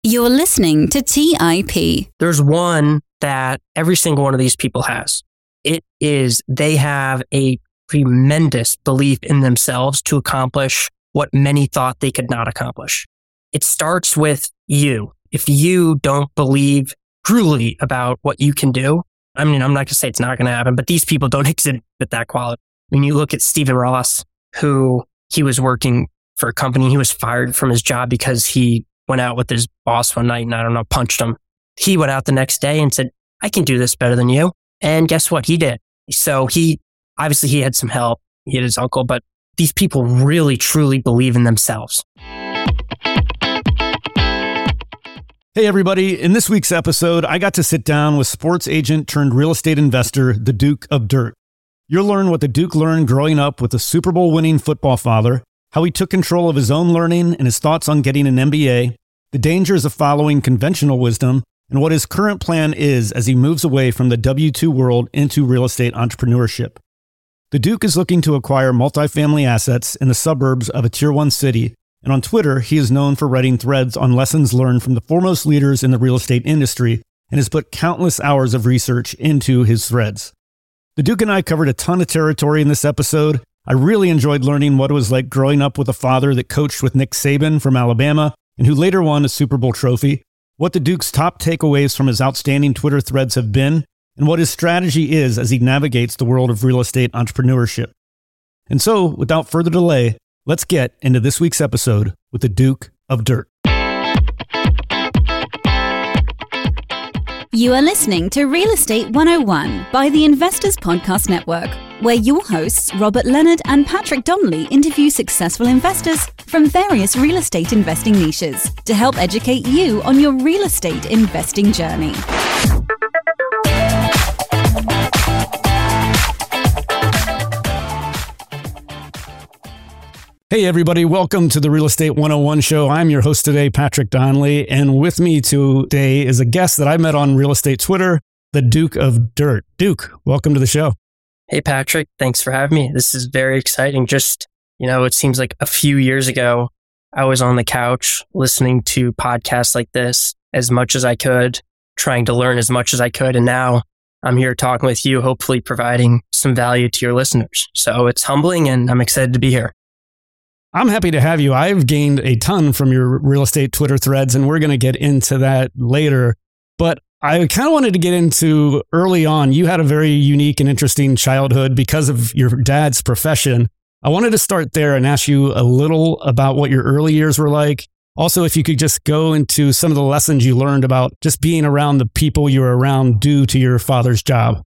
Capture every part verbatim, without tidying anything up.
You're listening to T I P. There's one that every single one of these people has. It is they have a tremendous belief in themselves to accomplish what many thought they could not accomplish. It starts with you. If you don't believe truly about what you can do, I mean, I'm not going to say it's not going to happen, but these people don't exhibit that quality. When you look at Stephen Ross, who he was working for a company, he was fired from his job because he went out with his boss one night and I don't know, punched him. He went out the next day and said, I can do this better than you. And guess what? He did. So he, obviously he had some help. He had his uncle, but these people really, truly believe in themselves. Hey everybody, in this week's episode, I got to sit down with sports agent turned real estate investor, the Duke of Dirt. You'll learn what the Duke learned growing up with a Super Bowl winning football father, how he took control of his own learning and his thoughts on getting an M B A, the dangers of following conventional wisdom, and what his current plan is as he moves away from the W two world into real estate entrepreneurship. The Duke is looking to acquire multifamily assets in the suburbs of a Tier one city, and on Twitter, he is known for writing threads on lessons learned from the foremost leaders in the real estate industry and has put countless hours of research into his threads. The Duke and I covered a ton of territory in this episode. I really enjoyed learning what it was like growing up with a father that coached with Nick Saban from Alabama and who later won a Super Bowl trophy, what the Duke's top takeaways from his outstanding Twitter threads have been, and what his strategy is as he navigates the world of real estate entrepreneurship. And so, without further delay, let's get into this week's episode with the Duke of Dirt. You are listening to Real Estate one oh one by the Investors Podcast Network, where your hosts, Robert Leonard and Patrick Donnelly, interview successful investors from various real estate investing niches to help educate you on your real estate investing journey. Hey everybody, welcome to the Real Estate one oh one show. I'm your host today, Patrick Donnelly, and with me today is a guest that I met on real estate Twitter, the Duke of Dirt. Duke, welcome to the show. Hey Patrick, thanks for having me. This is very exciting. Just, you know, it seems like a few years ago, I was on the couch listening to podcasts like this as much as I could, trying to learn as much as I could, and now I'm here talking with you, hopefully providing some value to your listeners. So it's humbling and I'm excited to be here. I'm happy to have you. I've gained a ton from your real estate Twitter threads, and we're going to get into that later. But I kind of wanted to get into early on. You had a very unique and interesting childhood because of your dad's profession. I wanted to start there and ask you a little about what your early years were like. Also, if you could just go into some of the lessons you learned about just being around the people you were around due to your father's job.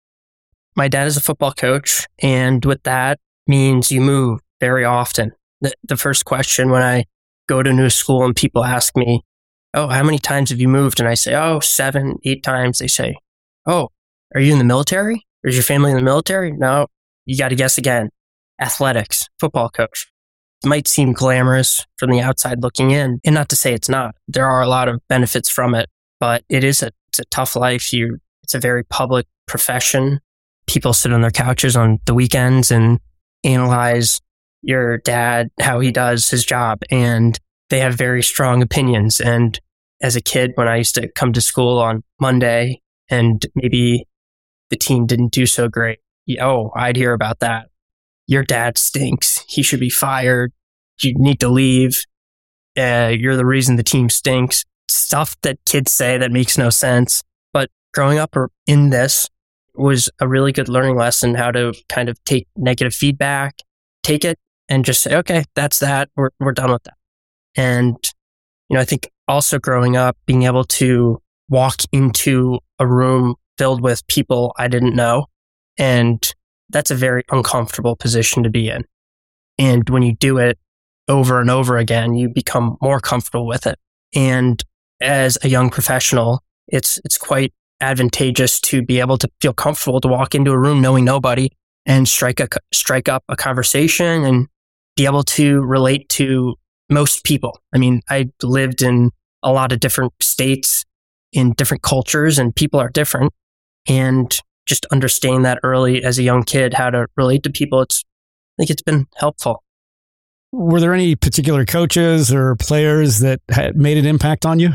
My dad is a football coach, and with that means you move very often. The, the first question when I go to a new school and people ask me, oh, how many times have you moved? And I say, oh, seven, eight times. They say, oh, are you in the military? Or is your family in the military? No, you got to guess again. Athletics, football coach. It might seem glamorous from the outside looking in, and not to say it's not. There are a lot of benefits from it, but it is a, it's a tough life. You, it's a very public profession. People sit on their couches on the weekends and analyze your dad, how he does his job, and they have very strong opinions. And as a kid, when I used to come to school on Monday and maybe the team didn't do so great, oh, I'd hear about that. Your dad stinks. He should be fired. You need to leave. Uh, you're the reason the team stinks. Stuff that kids say that makes no sense. But growing up in this was a really good learning lesson, how to kind of take negative feedback, take it, and just say, okay, that's that. We're we're done with that. And, you know, I think also growing up, being able to walk into a room filled with people I didn't know, and that's a very uncomfortable position to be in. And when you do it over and over again, you become more comfortable with it. And as a young professional, it's it's quite advantageous to be able to feel comfortable to walk into a room knowing nobody and strike a strike up a conversation and be able to relate to most people. I mean, I lived in a lot of different states in different cultures, and people are different. And just understanding that early as a young kid, how to relate to people, it's I think it's been helpful. Were there any particular coaches or players that had made an impact on you?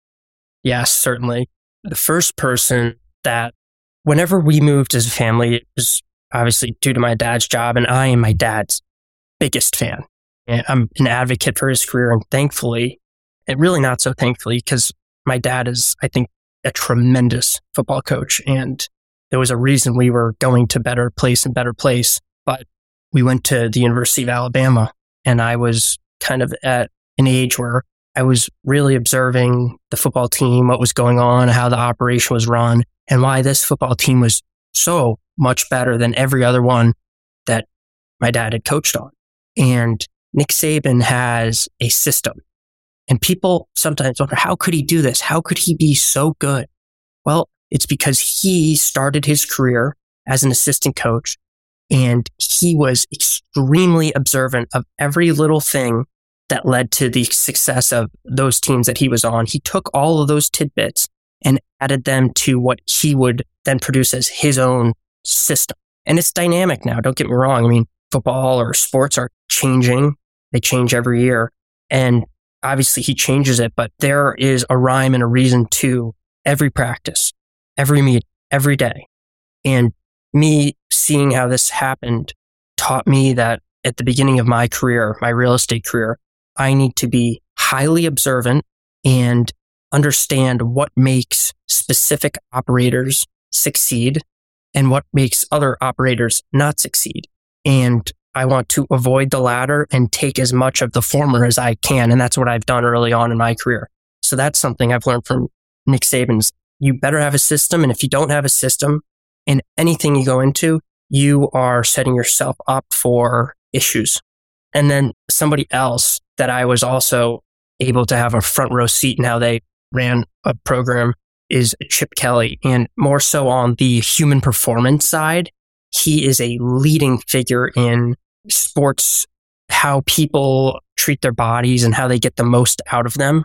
Yes, certainly. The first person that, whenever we moved as a family, it was obviously due to my dad's job, and I am my dad's biggest fan. And I'm an advocate for his career, and thankfully, and really not so thankfully, because my dad is, I think, a tremendous football coach, and there was a reason we were going to better place and better place. But we went to the University of Alabama, and I was kind of at an age where I was really observing the football team, what was going on, how the operation was run, and why this football team was so much better than every other one that my dad had coached on. And Nick Saban has a system. And people sometimes wonder, how could he do this? How could he be so good? Well, it's because he started his career as an assistant coach, and he was extremely observant of every little thing that led to the success of those teams that he was on. He took all of those tidbits and added them to what he would then produce as his own system. And it's dynamic now. Don't get me wrong. I mean, football or sports are changing. They change every year. And obviously he changes it, but there is a rhyme and a reason to every practice, every meet, every day. And me seeing how this happened taught me that at the beginning of my career, my real estate career, I need to be highly observant and understand what makes specific operators succeed and what makes other operators not succeed. And I want to avoid the latter and take as much of the former as I can. And that's what I've done early on in my career. So that's something I've learned from Nick Saban's. You better have a system. And if you don't have a system in anything you go into, you are setting yourself up for issues. And then somebody else that I was also able to have a front row seat in how they ran a program is Chip Kelly. And more so on the human performance side, he is a leading figure in sports, how people treat their bodies and how they get the most out of them.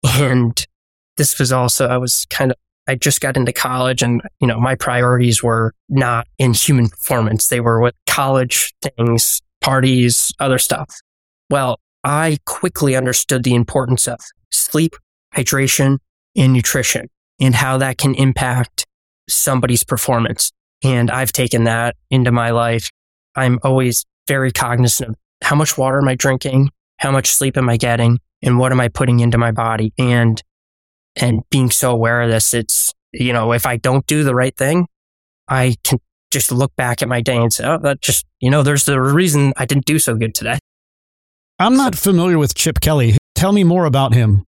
And this was also, I was kind of, I just got into college and, you know, my priorities were not in human performance. They were with college things, parties, other stuff. Well, I quickly understood the importance of sleep, hydration, and nutrition and how that can impact somebody's performance. And I've taken that into my life. I'm always very cognizant of how much water am I drinking, how much sleep am I getting, and what am I putting into my body? And and being so aware of this, it's, you know, if I don't do the right thing, I can just look back at my day and say, oh, that just, you know, there's the reason I didn't do so good today. I'm not familiar with Chip Kelly. Tell me more about him.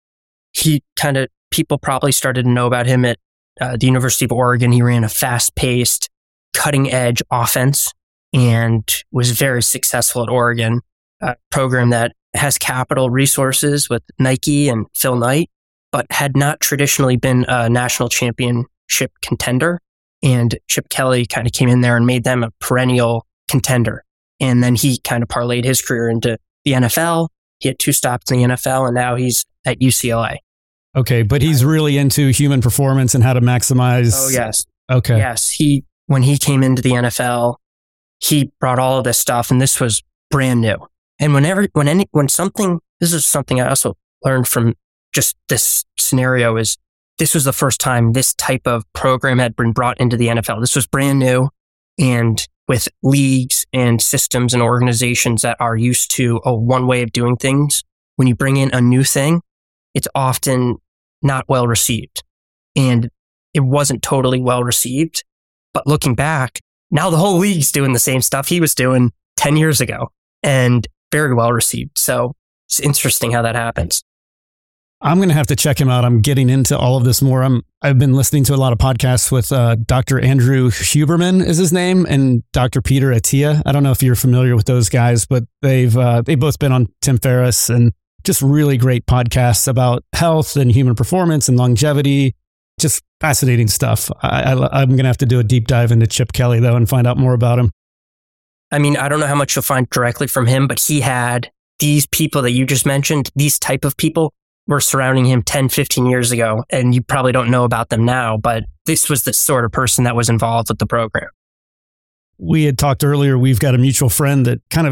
He kind of, people probably started to know about him at uh, the University of Oregon. He ran a fast-paced, cutting-edge offense and was very successful at Oregon, a program that has capital resources with Nike and Phil Knight, but had not traditionally been a national championship contender. And Chip Kelly kind of came in there and made them a perennial contender. And then he kind of parlayed his career into the N F L. He had two stops in the N F L, and now he's at U C L A. Okay, but he's really into human performance and how to maximize. Oh, yes. Okay. Yes. He, when he came into the N F L, he brought all of this stuff, and this was brand new. And whenever, when any, when something, this is something I also learned from just this scenario is this was the first time this type of program had been brought into the N F L. This was brand new, and with leagues and systems and organizations that are used to a one way of doing things, when you bring in a new thing, it's often not well received. And it wasn't totally well received. But looking back, now the whole league's doing the same stuff he was doing ten years ago and very well received. So it's interesting how that happens. I'm going to have to check him out. I'm getting into all of this more. I'm, I've been listening to a lot of podcasts with uh, Doctor Andrew Huberman is his name, and Doctor Peter Attia. I don't know if you're familiar with those guys, but they've uh, they've both been on Tim Ferriss, and just really great podcasts about health and human performance and longevity. Just fascinating stuff. I, I, I'm going to have to do a deep dive into Chip Kelly, though, and find out more about him. I mean, I don't know how much you'll find directly from him, but he had these people that you just mentioned, these type of people were surrounding him ten, fifteen years ago, and you probably don't know about them now, but this was the sort of person that was involved with the program. We had talked earlier, we've got a mutual friend that kind of is a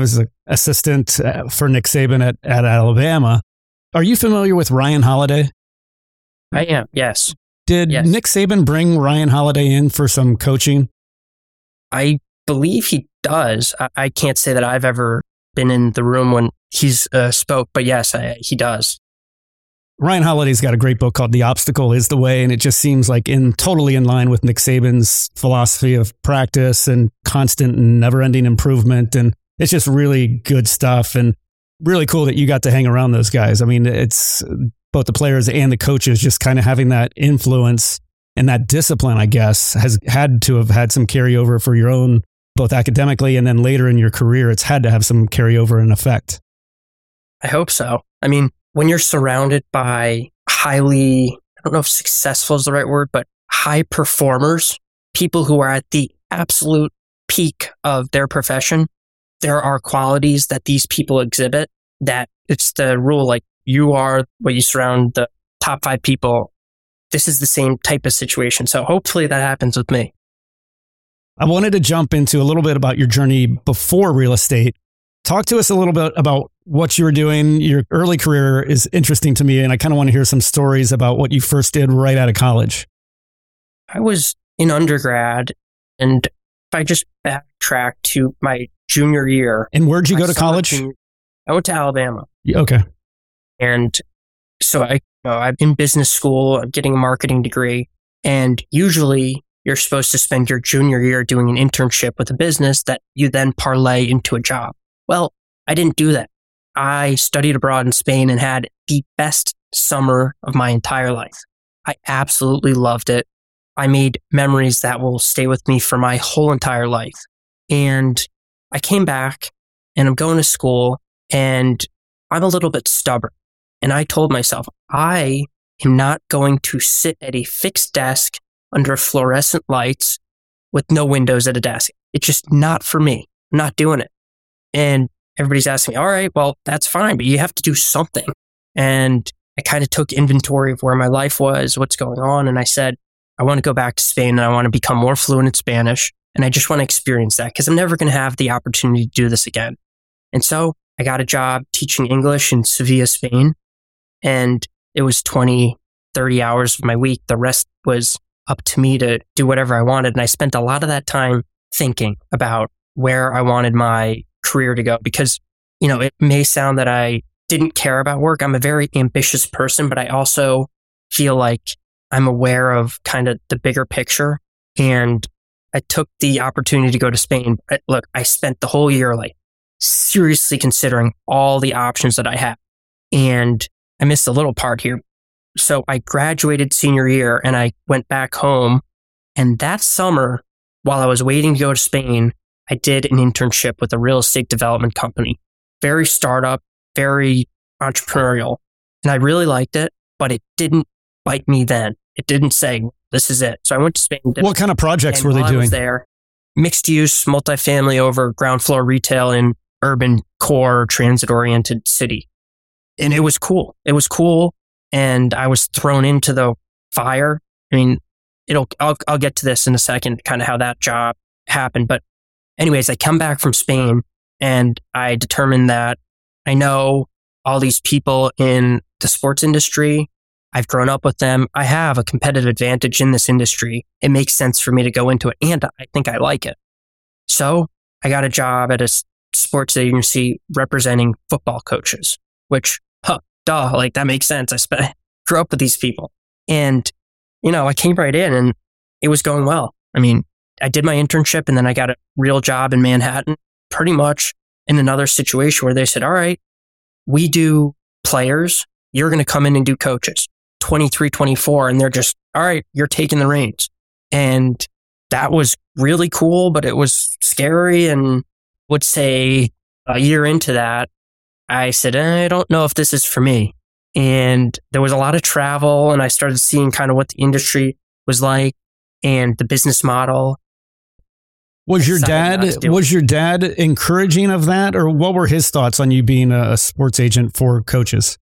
assistant for Nick Saban at, at Alabama. Are you familiar with Ryan Holiday? I am, yes. Did yes. Nick Saban bring Ryan Holiday in for some coaching? I believe he does. I, I can't say that I've ever been in the room when he's uh, spoke, but yes, I, he does. Ryan Holiday's got a great book called The Obstacle is the Way, and it just seems like in totally in line with Nick Saban's philosophy of practice and constant and never-ending improvement. And it's just really good stuff and really cool that you got to hang around those guys. I mean, it's both the players and the coaches just kind of having that influence and that discipline, I guess, has had to have had some carryover for your own, both academically and then later in your career. It's had to have some carryover and effect. I hope so. I mean, when you're surrounded by highly, I don't know if successful is the right word, but high performers, people who are at the absolute peak of their profession, there are qualities that these people exhibit that it's the rule, like you are what you surround the top five people. This is the same type of situation. So hopefully that happens with me. I wanted to jump into a little bit about your journey before real estate. Talk to us a little bit about what you were doing. Your early career is interesting to me, and I kind of want to hear some stories about what you first did right out of college. I was in undergrad, and if I just backtrack to my junior year. And where'd you go to college? Junior, I went to Alabama. Okay. And so I, you know, I'm in business school, I'm getting a marketing degree, and usually you're supposed to spend your junior year doing an internship with a business that you then parlay into a job. Well, I didn't do that. I studied abroad in Spain and had the best summer of my entire life. I absolutely loved it. I made memories that will stay with me for my whole entire life. And I came back and I'm going to school and I'm a little bit stubborn. And I told myself, I am not going to sit at a fixed desk under fluorescent lights with no windows at a desk. It's just not for me. I'm not doing it. And everybody's asking me, all right, well, that's fine, but you have to do something. And I kind of took inventory of where my life was, what's going on. And I said, I want to go back to Spain and I want to become more fluent in Spanish. And I just want to experience that because I'm never going to have the opportunity to do this again. And so I got a job teaching English in Sevilla, Spain. And it was twenty, thirty hours of my week. The rest was up to me to do whatever I wanted. And I spent a lot of that time thinking about where I wanted my career to go because, you know, it may sound that I didn't care about work. I'm a very ambitious person, but I also feel like I'm aware of kind of the bigger picture. And I took the opportunity to go to Spain. Look, I spent the whole year like seriously considering all the options that I had. And I missed a little part here. So I graduated senior year and I went back home. And that summer, while I was waiting to go to Spain, I did an internship with a real estate development company. Very startup, very entrepreneurial. And I really liked it, but it didn't bite me then. It didn't say, this is it. So I went to Spain. What kind of projects were they doing? I was there, mixed use, multifamily over ground floor retail in urban core transit oriented city. And it was cool. It was cool. And I was thrown into the fire. I mean, it'll, I'll, I'll get to this in a second, kind of how that job happened. But anyways, I come back from Spain and I determined that I know all these people in the sports industry. I've grown up with them. I have a competitive advantage in this industry. It makes sense for me to go into it. And I think I like it. So I got a job at a sports agency representing football coaches, which, huh, duh, like that makes sense. I sp- grew up with these people. And, you know, I came right in and it was going well. I mean, I did my internship and then I got a real job in Manhattan, pretty much in another situation where they said, all right, we do players. You're going to come in and do coaches, twenty-three, twenty-four. And they're just, all right, you're taking the reins. And that was really cool, but it was scary. And would say a year into that, I said, I don't know if this is for me. And there was a lot of travel and I started seeing kind of what the industry was like and the business model. Was your dad, was your dad encouraging of that, or what were his thoughts on you being a sports agent for coaches?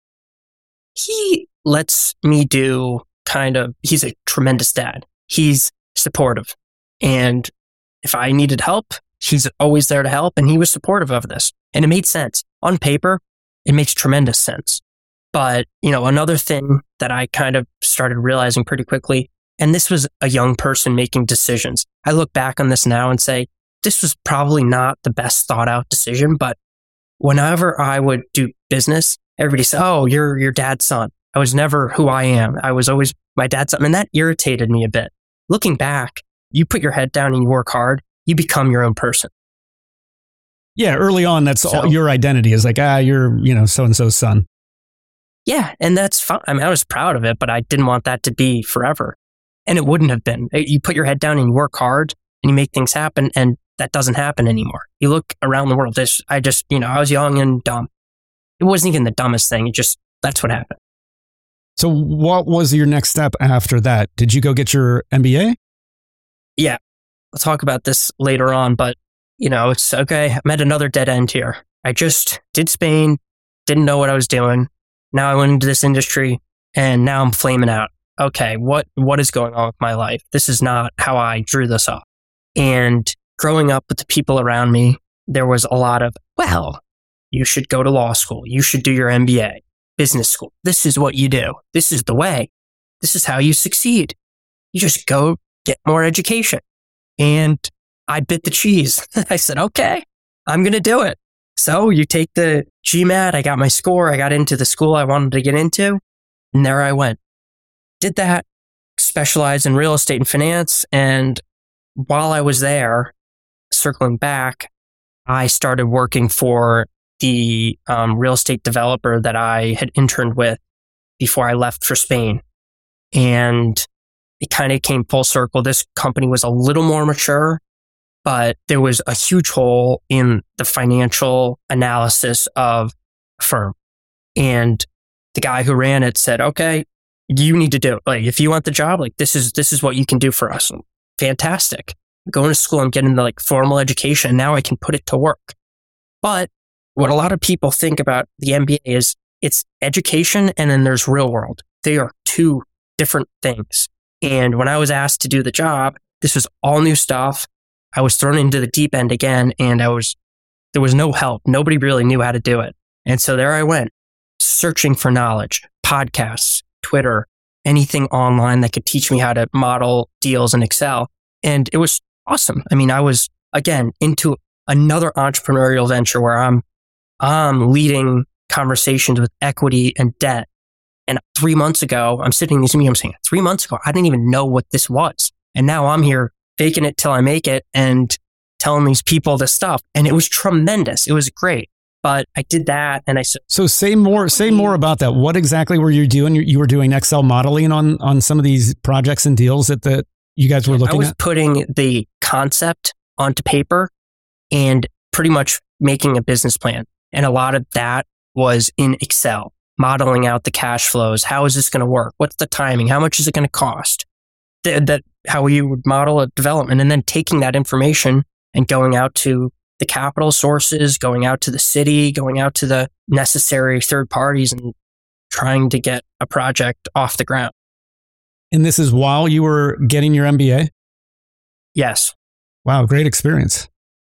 He lets me do kind of, he's a tremendous dad. He's supportive. And if I needed help, he's always there to help, and he was supportive of this. And it made sense. On paper, it makes tremendous sense. But, you know, another thing that I kind of started realizing pretty quickly, and this was a young person making decisions. I look back on this now and say, this was probably not the best thought out decision, but whenever I would do business, everybody said, oh, you're your dad's son. I was never who I am. I was always my dad's son. And that irritated me a bit. Looking back, you put your head down and you work hard, you become your own person. Yeah, early on, that's so, all your identity is like, ah, you're, you know, so-and-so's son. Yeah, and that's fine. I mean, I was proud of it, but I didn't want that to be forever. And it wouldn't have been. You put your head down and you work hard and you make things happen, and that doesn't happen anymore. You look around the world. This, I just, you know, I was young and dumb. It wasn't even the dumbest thing. It just, that's what happened. So what was your next step after that? Did you go get your M B A? Yeah, we'll talk about this later on, but, you know, it's okay. I'm at another dead end here. I just did Spain, didn't know what I was doing. Now I went into this industry and now I'm flaming out. Okay, what what is going on with my life? This is not how I drew this up. And growing up with the people around me, there was a lot of, well, you should go to law school. You should do your M B A, business school. This is what you do. This is the way. This is how you succeed. You just go get more education. And I bit the cheese. I said, okay, I'm going to do it. So you take the GMAT, I got my score, I got into the school I wanted to get into, and there I went. Did that, specialized in real estate and finance, and while I was there, circling back, I started working for the um, real estate developer that I had interned with before I left for Spain. And it kind of came full circle. This company was a little more mature, but there was a huge hole in the financial analysis of a firm. And the guy who ran it said, okay, you need to do it. Like, if you want the job, like this is, this is what you can do for us. And fantastic. I'm going to school, I'm getting the like formal education. Now I can put it to work. But what a lot of people think about the M B A is it's education and then there's real world. They are two different things. And when I was asked to do the job, this was all new stuff. I was thrown into the deep end again, and I was, there was no help. Nobody really knew how to do it. And so there I went, searching for knowledge, podcasts, Twitter, anything online that could teach me how to model deals in Excel. And it was awesome. I mean, I was, again, into another entrepreneurial venture where I'm, I'm leading conversations with equity and debt. And three months ago, I'm sitting in this meeting, I'm saying, three months ago, I didn't even know what this was. And now I'm here faking it till I make it and telling these people this stuff. And it was tremendous. It was great. But I did that and I said, so say more, say more about that. What exactly were you doing? You, you were doing Excel modeling on, on some of these projects and deals that the, you guys were looking at? I was at? putting the concept onto paper and pretty much making a business plan. And a lot of that was in Excel, modeling out the cash flows. How is this going to work? What's the timing? How much is it going to cost? That, that how you would model a development, and then taking that information and going out to the capital sources, going out to the city, going out to the necessary third parties and trying to get a project off the ground. And this is while you were getting your M B A? Yes. Wow, great experience.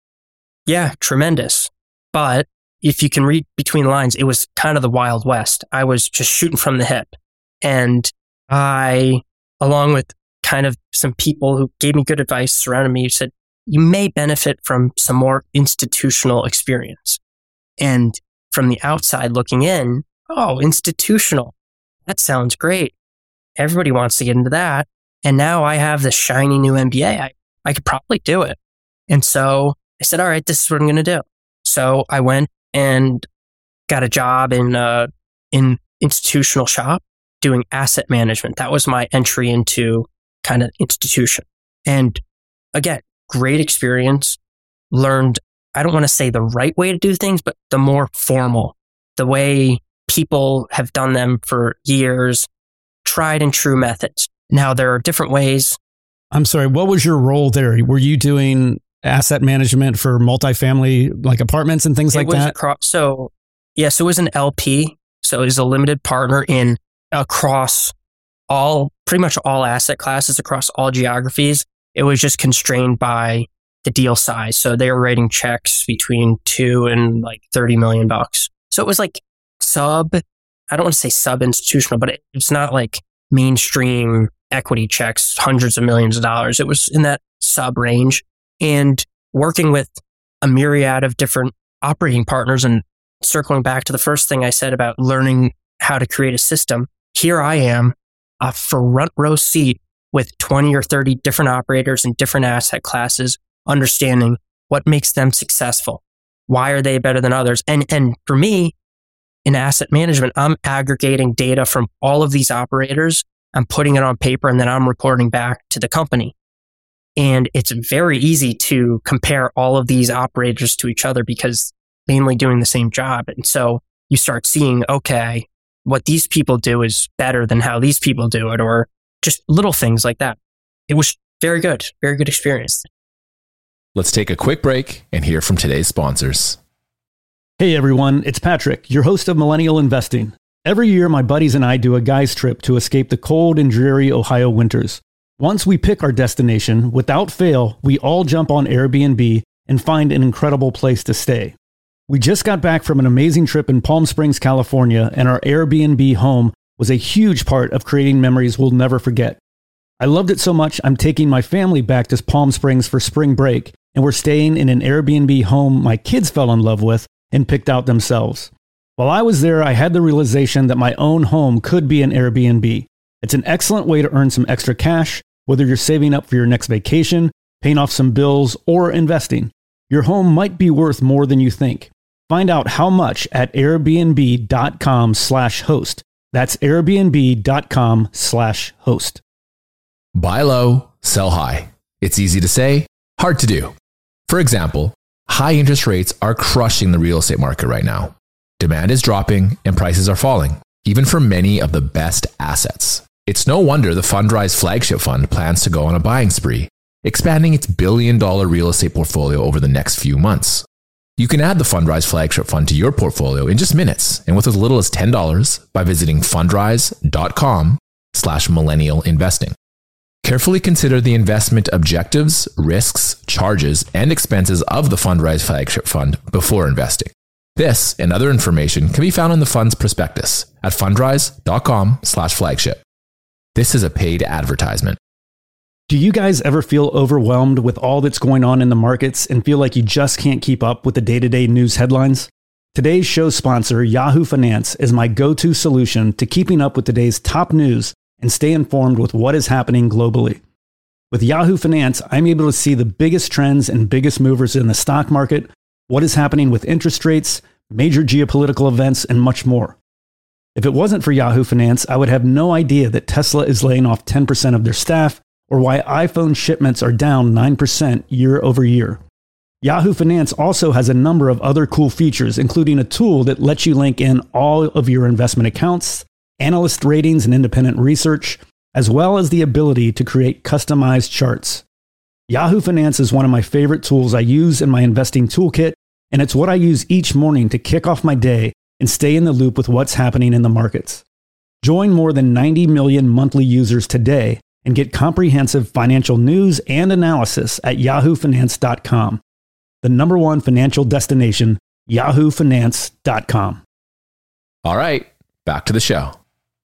Yeah, tremendous. But if you can read between the lines, it was kind of the Wild West. I was just shooting from the hip. And I, along with kind of some people who gave me good advice, surrounded me, said, you may benefit from some more institutional experience. And from the outside looking in, oh, institutional, that sounds great. Everybody wants to get into that. And now I have this shiny new M B A. I, I could probably do it. And so I said, all right, this is what I'm going to do. So I went and got a job in uh, in institutional shop doing asset management. That was my entry into kind of institution. And again, great experience. Learned, I don't want to say the right way to do things, but the more formal, the way people have done them for years, tried and true methods. Now there are different ways. I'm sorry, what was your role there? Were you doing asset management for multifamily, like apartments and things it like was that? Across, so yes, it was an L P. So it was a limited partner in across all, pretty much all asset classes across all geographies. It was just constrained by the deal size. So they were writing checks between two and like thirty million bucks. So it was like sub, I don't want to say sub institutional, but it, it's not like mainstream equity checks, hundreds of millions of dollars. It was in that sub range, and working with a myriad of different operating partners. And circling back to the first thing I said about learning how to create a system, here I am, a front row seat with twenty or thirty different operators in different asset classes, understanding what makes them successful. Why are they better than others? And, and for me, in asset management, I'm aggregating data from all of these operators. I'm putting it on paper, and then I'm reporting back to the company. And it's very easy to compare all of these operators to each other because mainly doing the same job. And so you start seeing, okay, what these people do is better than how these people do it, or just little things like that. It was very good, very good experience. Let's take a quick break and hear from today's sponsors. Hey everyone, it's Patrick, your host of Millennial Investing. Every year, my buddies and I do a guy's trip to escape the cold and dreary Ohio winters. Once we pick our destination, without fail, we all jump on Airbnb and find an incredible place to stay. We just got back from an amazing trip in Palm Springs, California, and our Airbnb home was a huge part of creating memories we'll never forget. I loved it so much, I'm taking my family back to Palm Springs for spring break, and we're staying in an Airbnb home my kids fell in love with and picked out themselves. While I was there, I had the realization that my own home could be an Airbnb. It's an excellent way to earn some extra cash, whether you're saving up for your next vacation, paying off some bills, or investing. Your home might be worth more than you think. Find out how much at airbnb.com slash host. That's airbnb.com slash host. Buy low, sell high. It's easy to say, hard to do. For example, high interest rates are crushing the real estate market right now. Demand is dropping and prices are falling, even for many of the best assets. It's no wonder the Fundrise flagship fund plans to go on a buying spree, expanding its billion dollar real estate portfolio over the next few months. You can add the Fundrise flagship fund to your portfolio in just minutes and with as little as ten dollars by visiting fundrise.com slash millennial investing. Carefully consider the investment objectives, risks, charges, and expenses of the Fundrise flagship fund before investing. This and other information can be found in the fund's prospectus at fundrise.com slash flagship. This is a paid advertisement. Do you guys ever feel overwhelmed with all that's going on in the markets and feel like you just can't keep up with the day-to-day news headlines? Today's show sponsor, Yahoo Finance, is my go-to solution to keeping up with today's top news and stay informed with what is happening globally. With Yahoo Finance, I'm able to see the biggest trends and biggest movers in the stock market, what is happening with interest rates, major geopolitical events, and much more. If it wasn't for Yahoo Finance, I would have no idea that Tesla is laying off ten percent of their staff, or why iPhone shipments are down nine percent year over year. Yahoo Finance also has a number of other cool features, including a tool that lets you link in all of your investment accounts, analyst ratings and independent research, as well as the ability to create customized charts. Yahoo Finance is one of my favorite tools I use in my investing toolkit, and it's what I use each morning to kick off my day and stay in the loop with what's happening in the markets. Join more than ninety million monthly users today and get comprehensive financial news and analysis at yahoo finance dot com. The number one financial destination, yahoo finance dot com. All right, back to the show.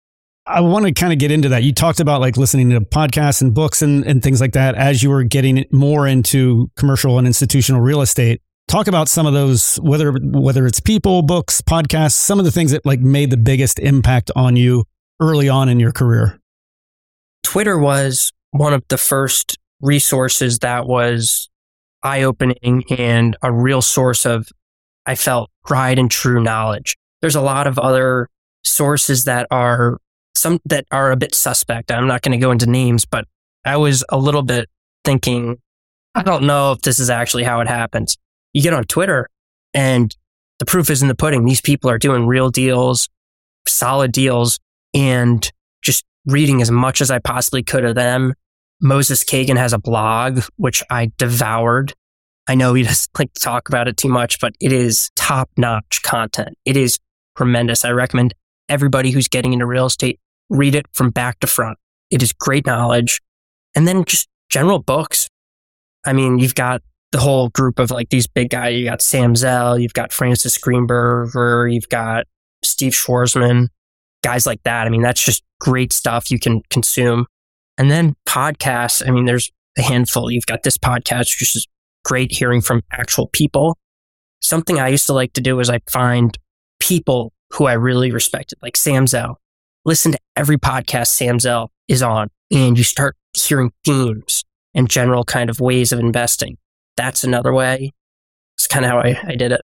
I want to kind of get into that. You talked about like listening to podcasts and books and, and things like that as you were getting more into commercial and institutional real estate. Talk about some of those, whether whether it's people, books, podcasts, some of the things that like made the biggest impact on you early on in your career. Twitter was one of the first resources that was eye-opening and a real source of, I felt, tried and true knowledge. There's a lot of other sources that are some that are a bit suspect. I'm not going to go into names, but I was a little bit thinking, I don't know if this is actually how it happens. You get on Twitter and the proof is in the pudding. These people are doing real deals, solid deals, and just reading as much as I possibly could of them. Moses Kagan has a blog, which I devoured. I know he doesn't like to talk about it too much, but it is top-notch content. It is tremendous. I recommend everybody who's getting into real estate, read it from back to front. It is great knowledge. And then just general books. I mean, you've got the whole group of like these big guys. You got Sam Zell, you've got Francis Greenberger, you've got Steve Schwarzman, guys like that. I mean, that's just great stuff you can consume. And then podcasts, I mean, there's a handful. You've got this podcast, which is great hearing from actual people. Something I used to like to do is I find people who I really respected, like Sam Zell. Listen to every podcast Sam Zell is on, and you start hearing themes and general kind of ways of investing. That's another way. It's kind of how I, I did it.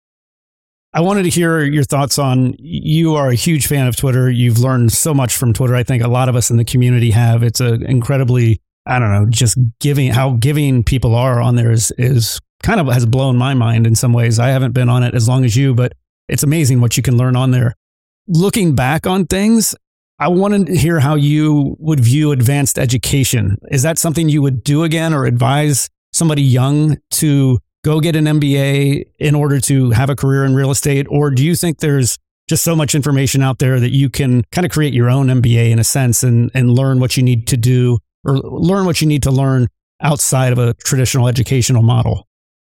I wanted to hear your thoughts on, you are a huge fan of Twitter. You've learned so much from Twitter. I think a lot of us in the community have. It's an incredibly, I don't know, just giving, how giving people are on there is, is kind of has blown my mind in some ways. I haven't been on it as long as you, but it's amazing what you can learn on there. Looking back on things, I wanted to hear how you would view advanced education. Is that something you would do again, or advise somebody young to go get an M B A in order to have a career in real estate? Or do you think there's just so much information out there that you can kind of create your own M B A in a sense and, and learn what you need to do, or learn what you need to learn outside of a traditional educational model?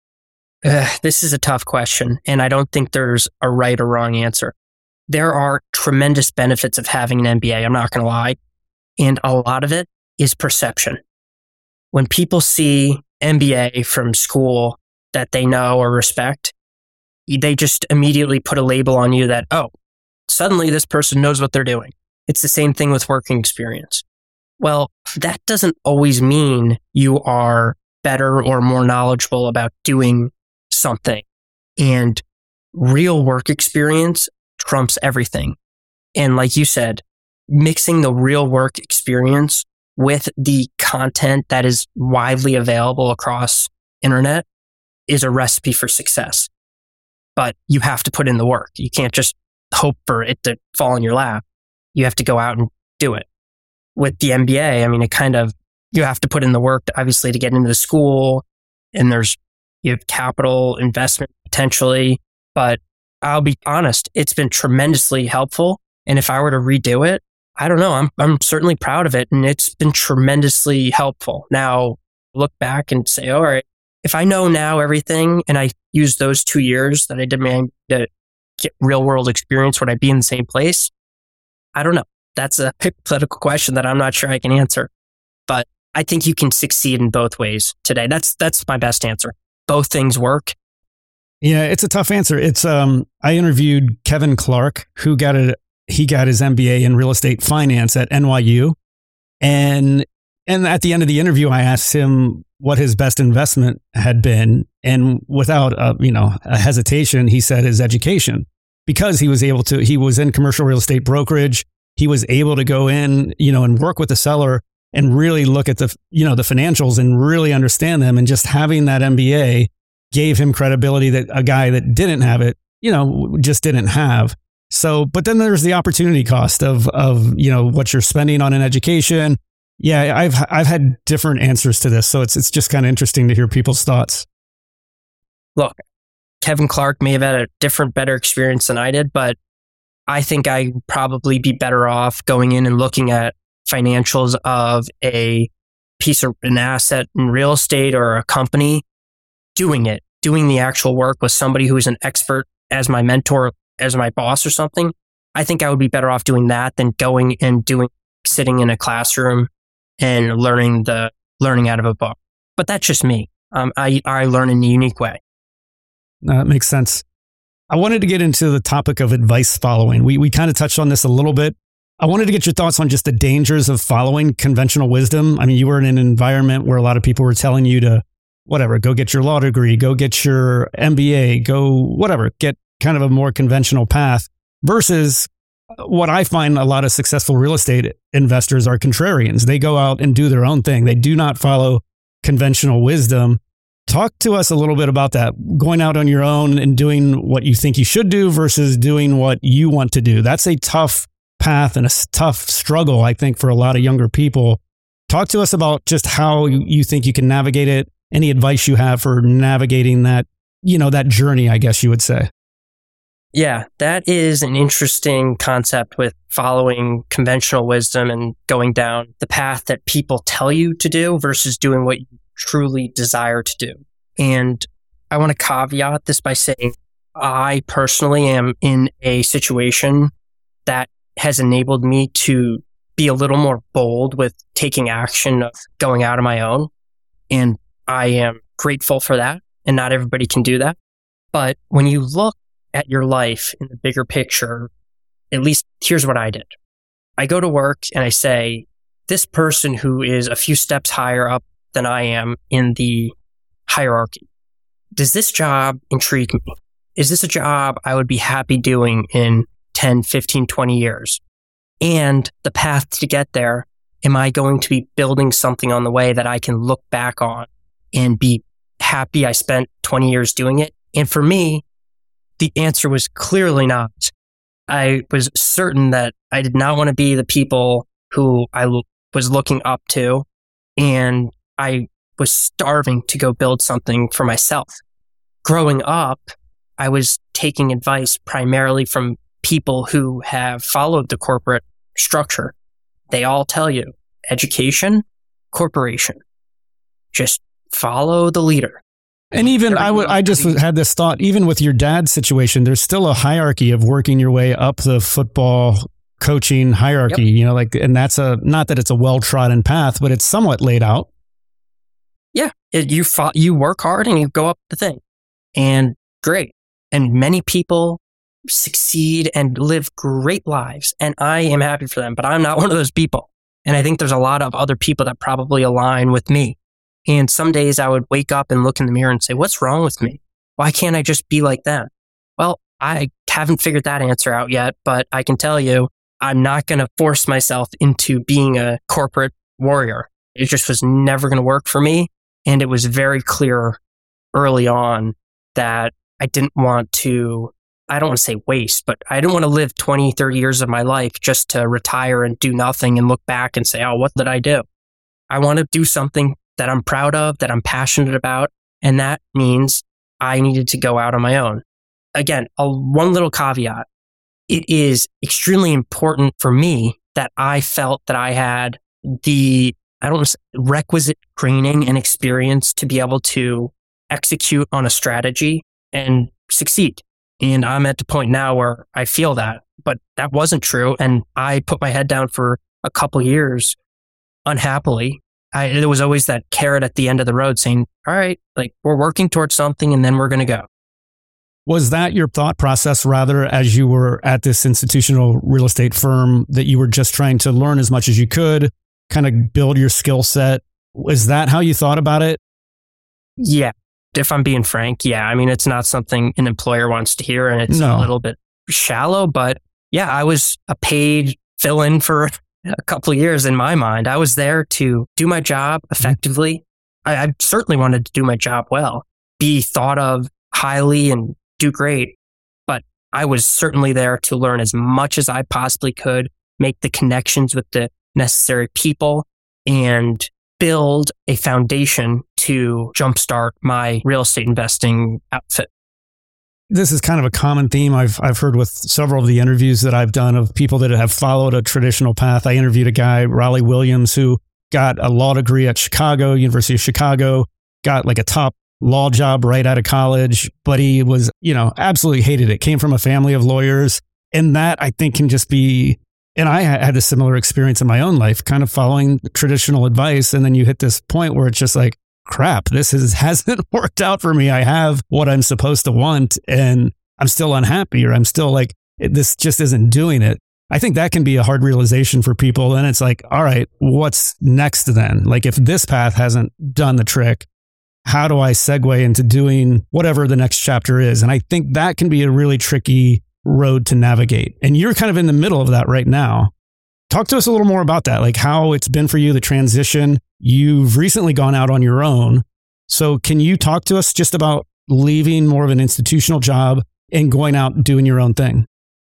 Uh, this is a tough question, and I don't think there's a right or wrong answer. There are tremendous benefits of having an M B A, I'm not going to lie, and a lot of it is perception. When people see M B A from school that they know or respect, they just immediately put a label on you that, oh, suddenly this person knows what they're doing. It's the same thing with working experience. Well, that doesn't always mean you are better or more knowledgeable about doing something. And real work experience trumps everything. And like you said, mixing the real work experience with the content that is widely available across internet is a recipe for success. But you have to put in the work. You can't just hope for it to fall in your lap. You have to go out and do it. With the M B A, I mean, it kind of, you have to put in the work, obviously, to get into the school, and there's, you have capital investment potentially. But I'll be honest, it's been tremendously helpful. And if I were to redo it, I don't know, I'm I'm certainly proud of it, and it's been tremendously helpful. Now, look back and say, all right, if I know now everything and I use those two years that I demand to get real world experience, would I be in the same place? I don't know. That's a hypothetical question that I'm not sure I can answer. But I think you can succeed in both ways today. That's that's my best answer. Both things work. Yeah, it's a tough answer. It's um, I interviewed Kevin Clark, who got a he got his M B A in real estate finance at N Y U, and and at the end of the interview, I asked him what his best investment had been, and without a, you know a hesitation, he said his education, because he was able to. He was in commercial real estate brokerage. He was able to go in, you know, and work with the seller and really look at the, you know, the financials and really understand them. And just having that M B A gave him credibility that a guy that didn't have it, you know, just didn't have. So, but then there's the opportunity cost of, of, you know, what you're spending on an education. Yeah, I've, I've had different answers to this. So it's, it's just kind of interesting to hear people's thoughts. Look, Kevin Clark may have had a different, better experience than I did, but I think I'd probably be better off going in and looking at financials of a piece of an asset in real estate or a company, doing it, doing the actual work with somebody who's an expert as my mentor, as my boss or something. I think I would be better off doing that than going and doing, sitting in a classroom and learning the, learning out of a book. But that's just me. Um, I, I learn in a unique way. No, that makes sense. I wanted to get into the topic of advice following. We we kind of touched on this a little bit. I wanted to get your thoughts on just the dangers of following conventional wisdom. I mean, you were in an environment where a lot of people were telling you to, whatever, go get your law degree, go get your M B A, go whatever, get kind of a more conventional path, versus what I find a lot of successful real estate investors are contrarians. They go out and do their own thing. They do not follow conventional wisdom. Talk to us a little bit about that, going out on your own and doing what you think you should do versus doing what you want to do. That's a tough path and a tough struggle, I think, for a lot of younger people. Talk to us about just how you think you can navigate it, any advice you have for navigating that, you know, that journey, I guess you would say. Yeah, that is an interesting concept with following conventional wisdom and going down the path that people tell you to do versus doing what you truly desire to do. And I want to caveat this by saying I personally am in a situation that has enabled me to be a little more bold with taking action of going out on my own. And I am grateful for that. And not everybody can do that. But when you look at your life in the bigger picture, at least here's what I did. I go to work and I say, this person who is a few steps higher up than I am in the hierarchy, does this job intrigue me? Is this a job I would be happy doing in ten, fifteen, twenty years? And the path to get there, am I going to be building something on the way that I can look back on and be happy I spent twenty years doing it? And for me, the answer was clearly not. I was certain that I did not want to be the people who I l- was looking up to, and I was starving to go build something for myself. Growing up, I was taking advice primarily from people who have followed the corporate structure. They all tell you, education, corporation, just follow the leader. And even I would, I just had this thought, even with your dad's situation, there's still a hierarchy of working your way up the football coaching hierarchy, yep. you know, like, and that's a, not that it's a well-trodden path, but it's somewhat laid out. Yeah. It, you fought, you work hard and you go up the thing, and great. And many people succeed and live great lives, and I am happy for them, but I'm not one of those people. And I think there's a lot of other people that probably align with me. And some days I would wake up and look in the mirror and say, what's wrong with me? Why can't I just be like them? Well, I haven't figured that answer out yet, but I can tell you, I'm not going to force myself into being a corporate warrior. It just was never going to work for me. And it was very clear early on that I didn't want to, I don't want to say waste, but I didn't want to live twenty, thirty years of my life just to retire and do nothing and look back and say, oh, what did I do? I want to do something that I'm proud of, that I'm passionate about. And that means I needed to go out on my own. Again, a, one little caveat. It is extremely important for me that I felt that I had the, I don't know, requisite training and experience to be able to execute on a strategy and succeed. And I'm at the point now where I feel that, but that wasn't true. And I put my head down for a couple years unhappily. I, there was always that carrot at the end of the road saying, all right, like we're working towards something and then we're going to go. Was that your thought process rather as you were at this institutional real estate firm, that you were just trying to learn as much as you could, kind of build your skill set? Was that how you thought about it? Yeah. If I'm being frank, yeah. I mean, it's not something an employer wants to hear, and it's no. a little bit shallow, but yeah, I was a paid fill-in for a couple of years in my mind. I was there to do my job effectively. I, I certainly wanted to do my job well, be thought of highly and do great. But I was certainly there to learn as much as I possibly could, make the connections with the necessary people, and build a foundation to jumpstart my real estate investing outfit. This is kind of a common theme I've I've heard with several of the interviews that I've done of people that have followed a traditional path. I interviewed a guy, Raleigh Williams, who got a law degree at Chicago, University of Chicago, got like a top law job right out of college, but he was, you know, absolutely hated it. Came from a family of lawyers. And that I think can just be, and I had a similar experience in my own life, kind of following traditional advice. And then you hit this point where it's just like, crap, this is, hasn't worked out for me. I have what I'm supposed to want and I'm still unhappy, or I'm still like, this just isn't doing it. I think that can be a hard realization for people. And it's like, all right, what's next then? Like if this path hasn't done the trick, how do I segue into doing whatever the next chapter is? And I think that can be a really tricky road to navigate. And you're kind of in the middle of that right now. Talk to us a little more about that, like how it's been for you, the transition. You've recently gone out on your own. So can you talk to us just about leaving more of an institutional job and going out and doing your own thing?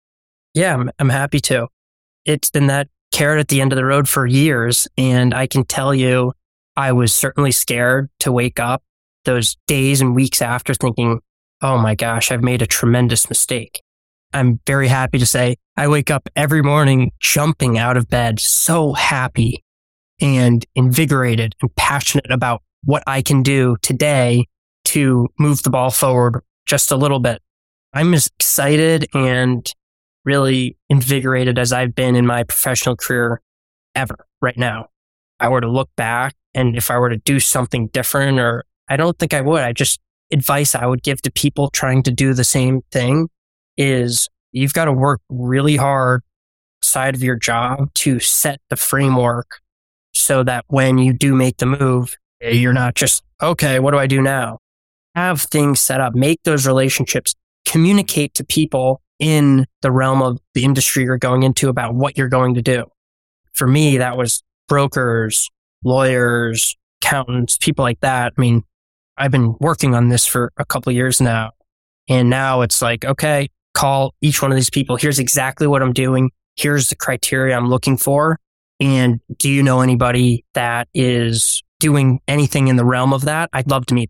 Yeah, I'm, I'm happy to. It's been that carrot at the end of the road for years. And I can tell you, I was certainly scared to wake up those days and weeks after thinking, oh my gosh, I've made a tremendous mistake. I'm very happy to say I wake up every morning jumping out of bed, so happy and invigorated and passionate about what I can do today to move the ball forward just a little bit. I'm as excited and really invigorated as I've been in my professional career ever right now. I were to look back and if I were to do something different, or I don't think I would, I just advice I would give to people trying to do the same thing is you've got to work really hard side of your job to set the framework so that when you do make the move, you're not just, okay, what do I do now? Have things set up, make those relationships, communicate to people in the realm of the industry you're going into about what you're going to do. For me, that was brokers, lawyers, accountants, people like that. I mean, I've been working on this for a couple of years now. And now it's like, okay, call each one of these people. Here's exactly what I'm doing. Here's the criteria I'm looking for. And do you know anybody that is doing anything in the realm of that? I'd love to meet.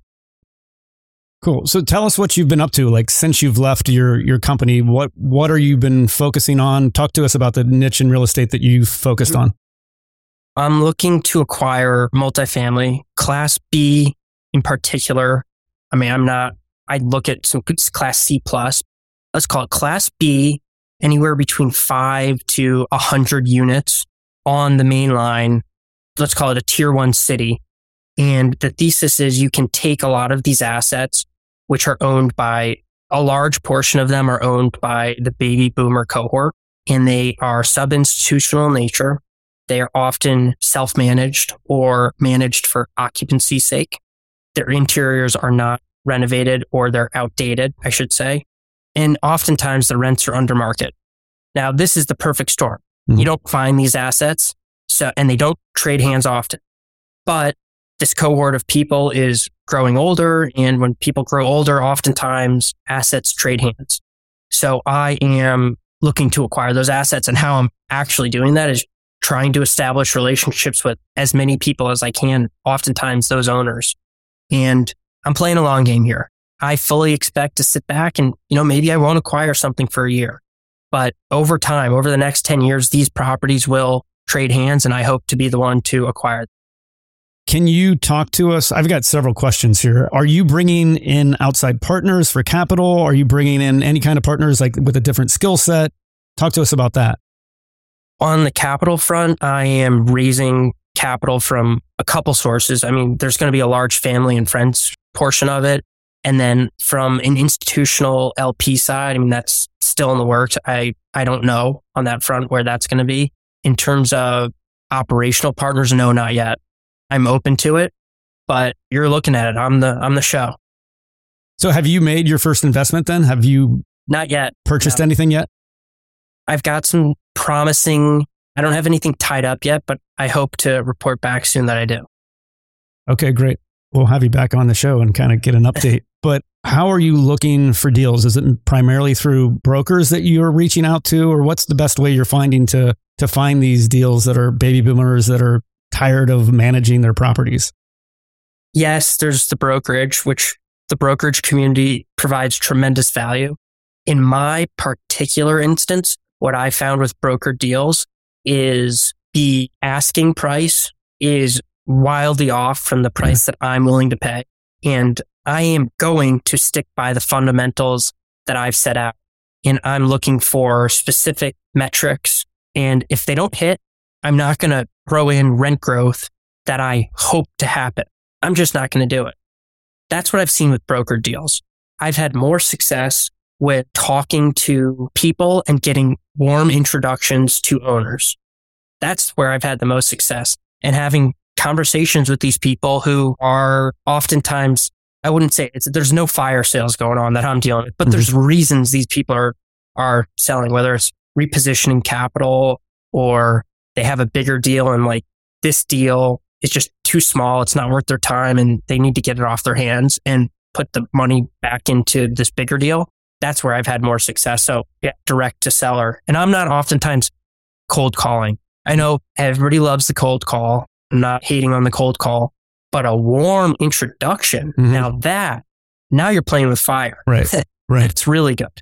Cool. So tell us what you've been up to. Like since you've left your your company, what what are you been focusing on? Talk to us about the niche in real estate that you've focused on. I'm looking to acquire multifamily, Class B in particular. I mean, I'm not, I'd look at some Class C plus. Let's call it Class B, anywhere between five to a hundred units on the main line. Let's call it a tier one city. And the thesis is you can take a lot of these assets, which are owned by, a large portion of them are owned by the baby boomer cohort, and they are sub-institutional in nature. They are often self-managed or managed for occupancy's sake. Their interiors are not renovated, or they're outdated, I should say. And oftentimes the rents are under market. Now, this is the perfect storm. Mm-hmm. You don't find these assets, so and they don't trade hands often. But this cohort of people is growing older, and when people grow older, oftentimes assets trade hands. So I am looking to acquire those assets, and how I'm actually doing that is trying to establish relationships with as many people as I can, oftentimes those owners. And I'm playing a long game here. I fully expect to sit back and, you know, maybe I won't acquire something for a year, but over time, over the next ten years, these properties will trade hands, and I hope to be the one to acquire them. Can you talk to us? I've got several questions here. Are you bringing in outside partners for capital? Are you bringing in any kind of partners like with a different skill set? Talk to us about that. On the capital front, I am raising capital from a couple sources. I mean, there's going to be a large family and friends portion of it. And then from an institutional L P side, I mean, that's still in the works. I, I don't know on that front where that's going to be. In terms of operational partners, no, not yet. I'm open to it, but you're looking at it. I'm the, I'm the show. So have you made your first investment then? Have you not yet purchased no. anything yet? I've got some promising, I don't have anything tied up yet, but I hope to report back soon that I do. Okay, great. We'll have you back on the show and kind of get an update. But how are you looking for deals? Is it primarily through brokers that you're reaching out to, or what's the best way you're finding to to find these deals that are baby boomers that are tired of managing their properties? Yes, there's the brokerage, which the brokerage community provides tremendous value. In my particular instance, what I found with broker deals is the asking price is wildly off from the price that I'm willing to pay. And I am going to stick by the fundamentals that I've set out. And I'm looking for specific metrics. And if they don't hit, I'm not going to throw in rent growth that I hope to happen. I'm just not going to do it. That's what I've seen with broker deals. I've had more success with talking to people and getting warm introductions to owners. That's where I've had the most success, and having conversations with these people who are oftentimes, I wouldn't say it's, there's no fire sales going on that I'm dealing with, but mm-hmm. there's reasons these people are, are selling, whether it's repositioning capital or they have a bigger deal and like this deal is just too small. It's not worth their time and they need to get it off their hands and put the money back into this bigger deal. That's where I've had more success. So yeah, direct to seller. And I'm not oftentimes cold calling. I know everybody loves the cold call. I'm not hating on the cold call, but a warm introduction. Mm-hmm. Now that, now you're playing with fire. Right. Right. It's really good.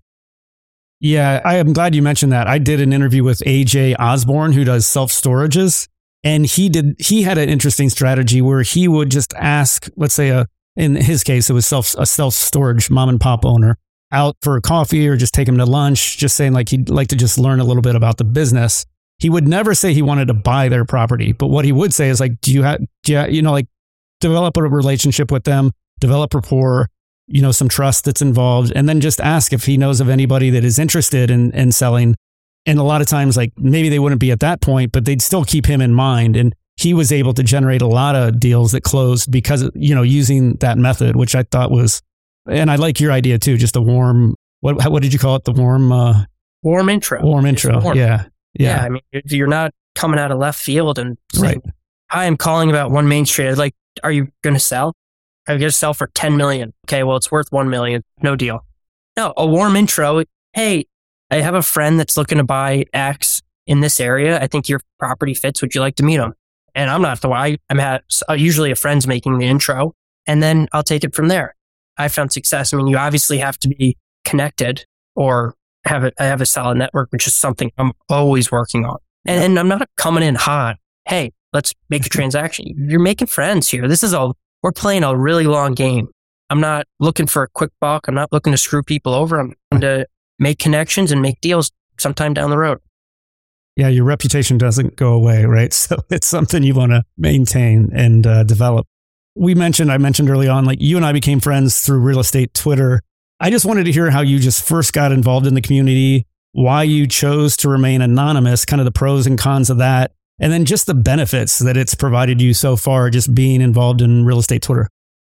Yeah, I am glad you mentioned that. I did an interview with A J Osborne, who does self-storages. And he did, he had an interesting strategy where he would just ask, let's say a, in his case, it was self a self-storage mom and pop owner, out for a coffee or just take him to lunch, just saying like he'd like to just learn a little bit about the business. He would never say he wanted to buy their property, but what he would say is like, do you have, do you, you know, like develop a relationship with them, develop rapport, you know, some trust that's involved, and then just ask if he knows of anybody that is interested in, in selling. And a lot of times, like maybe they wouldn't be at that point, but they'd still keep him in mind. And he was able to generate a lot of deals that closed because, you know, using that method, which I thought was, and I like your idea too, just a warm, what what did you call it? The warm, uh, warm intro. Warm intro. Warm. Yeah. Yeah. Yeah. I mean, you're not coming out of left field and saying, right. Hi, I'm calling about One Main Street. Like, are you going to sell? Are you going to sell for ten million? Okay. Well, it's worth one million. No deal. No, a warm intro. Hey, I have a friend that's looking to buy X in this area. I think your property fits. Would you like to meet him? And I'm not the one. I'm at, usually a friend's making the intro, and then I'll take it from there. I found success. I mean, you obviously have to be connected or have a, have a solid network, which is something I'm always working on. And, and I'm not coming in hot. Hey, let's make a transaction. You're making friends here. This is a, we're playing a really long game. I'm not looking for a quick buck. I'm not looking to screw people over. I'm looking to make connections and make deals sometime down the road. Yeah, your reputation doesn't go away, right? So it's something you want to maintain and uh, develop. We mentioned, I mentioned early on, like you and I became friends through real estate Twitter. I just wanted to hear how you just first got involved in the community, why you chose to remain anonymous, kind of the pros and cons of that, and then just the benefits that it's provided you so far, just being involved in real estate Twitter.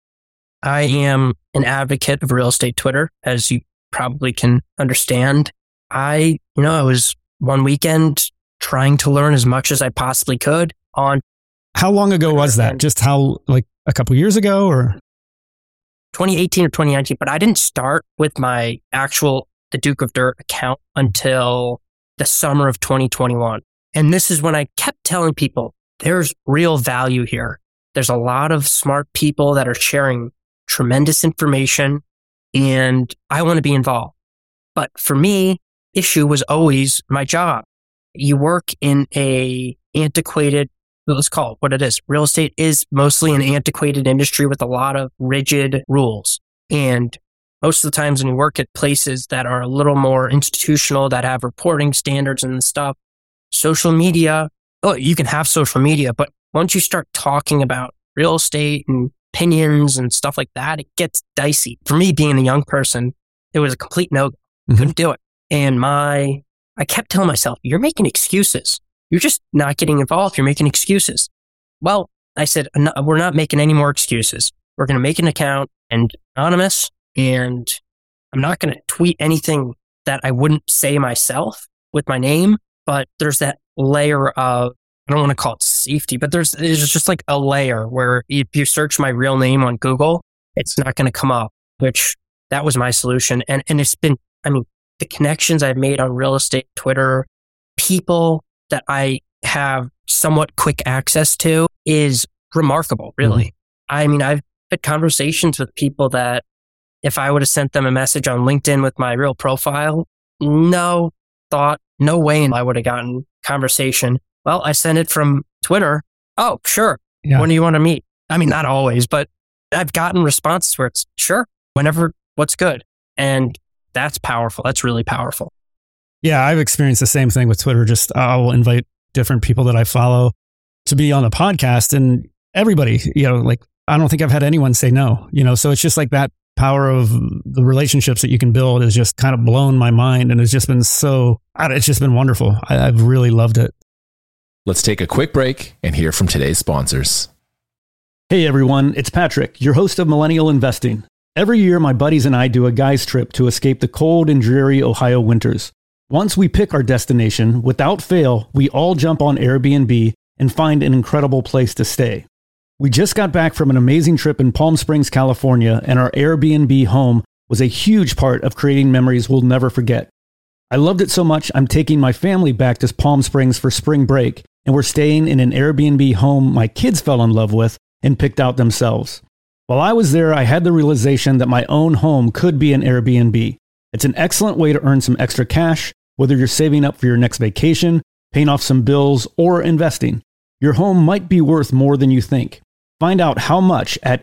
I am an advocate of real estate Twitter, as you probably can understand. I, you know, I was one weekend trying to learn as much as I possibly could on. How long ago was that? Just how, like a couple years ago or? twenty eighteen or twenty nineteen, but I didn't start with my actual The Duke of Dirt account until the summer of twenty twenty-one. And this is when I kept telling people there's real value here. There's a lot of smart people that are sharing tremendous information and I want to be involved. But for me, issue was always my job. You work in a antiquated, let's call it what it is. Real estate is mostly an antiquated industry with a lot of rigid rules. And most of the times when you work at places that are a little more institutional, that have reporting standards and stuff, social media, oh, you can have social media, but once you start talking about real estate and opinions and stuff like that, it gets dicey. For me, being a young person, it was a complete no. Mm-hmm. Couldn't do it. And my, I kept telling myself, you're making excuses. You're just not getting involved. You're making excuses. Well, I said, we're not making any more excuses. We're going to make an account and anonymous, and I'm not going to tweet anything that I wouldn't say myself with my name, but there's that layer of, I don't want to call it safety, but there's, there's just like a layer where if you search my real name on Google, it's not going to come up, which that was my solution. And, and it's been, I mean, the connections I've made on real estate Twitter, people that I have somewhat quick access to is remarkable, really. Mm-hmm. I mean, I've had conversations with people that if I would have sent them a message on LinkedIn with my real profile, no thought, no way I would have gotten conversation. Well, I sent it from Twitter. Oh, sure. Yeah. When do you want to meet? I mean, not always, but I've gotten responses where it's sure, whenever, what's good. And that's powerful. That's really powerful. Yeah, I've experienced the same thing with Twitter. Just I'll invite different people that I follow to be on the podcast, and everybody, you know, like I don't think I've had anyone say no, you know, so it's just like that power of the relationships that you can build has just kind of blown my mind, and it's just been so, it's just been wonderful. I, I've really loved it. Let's take a quick break and hear from today's sponsors. Hey everyone, it's Patrick, your host of Millennial Investing. Every year, my buddies and I do a guy's trip to escape the cold and dreary Ohio winters. Once we pick our destination, without fail, we all jump on Airbnb and find an incredible place to stay. We just got back from an amazing trip in Palm Springs, California, and our Airbnb home was a huge part of creating memories we'll never forget. I loved it so much, I'm taking my family back to Palm Springs for spring break, and we're staying in an Airbnb home my kids fell in love with and picked out themselves. While I was there, I had the realization that my own home could be an Airbnb. It's an excellent way to earn some extra cash, whether you're saving up for your next vacation, paying off some bills, or investing. Your home might be worth more than you think. Find out how much at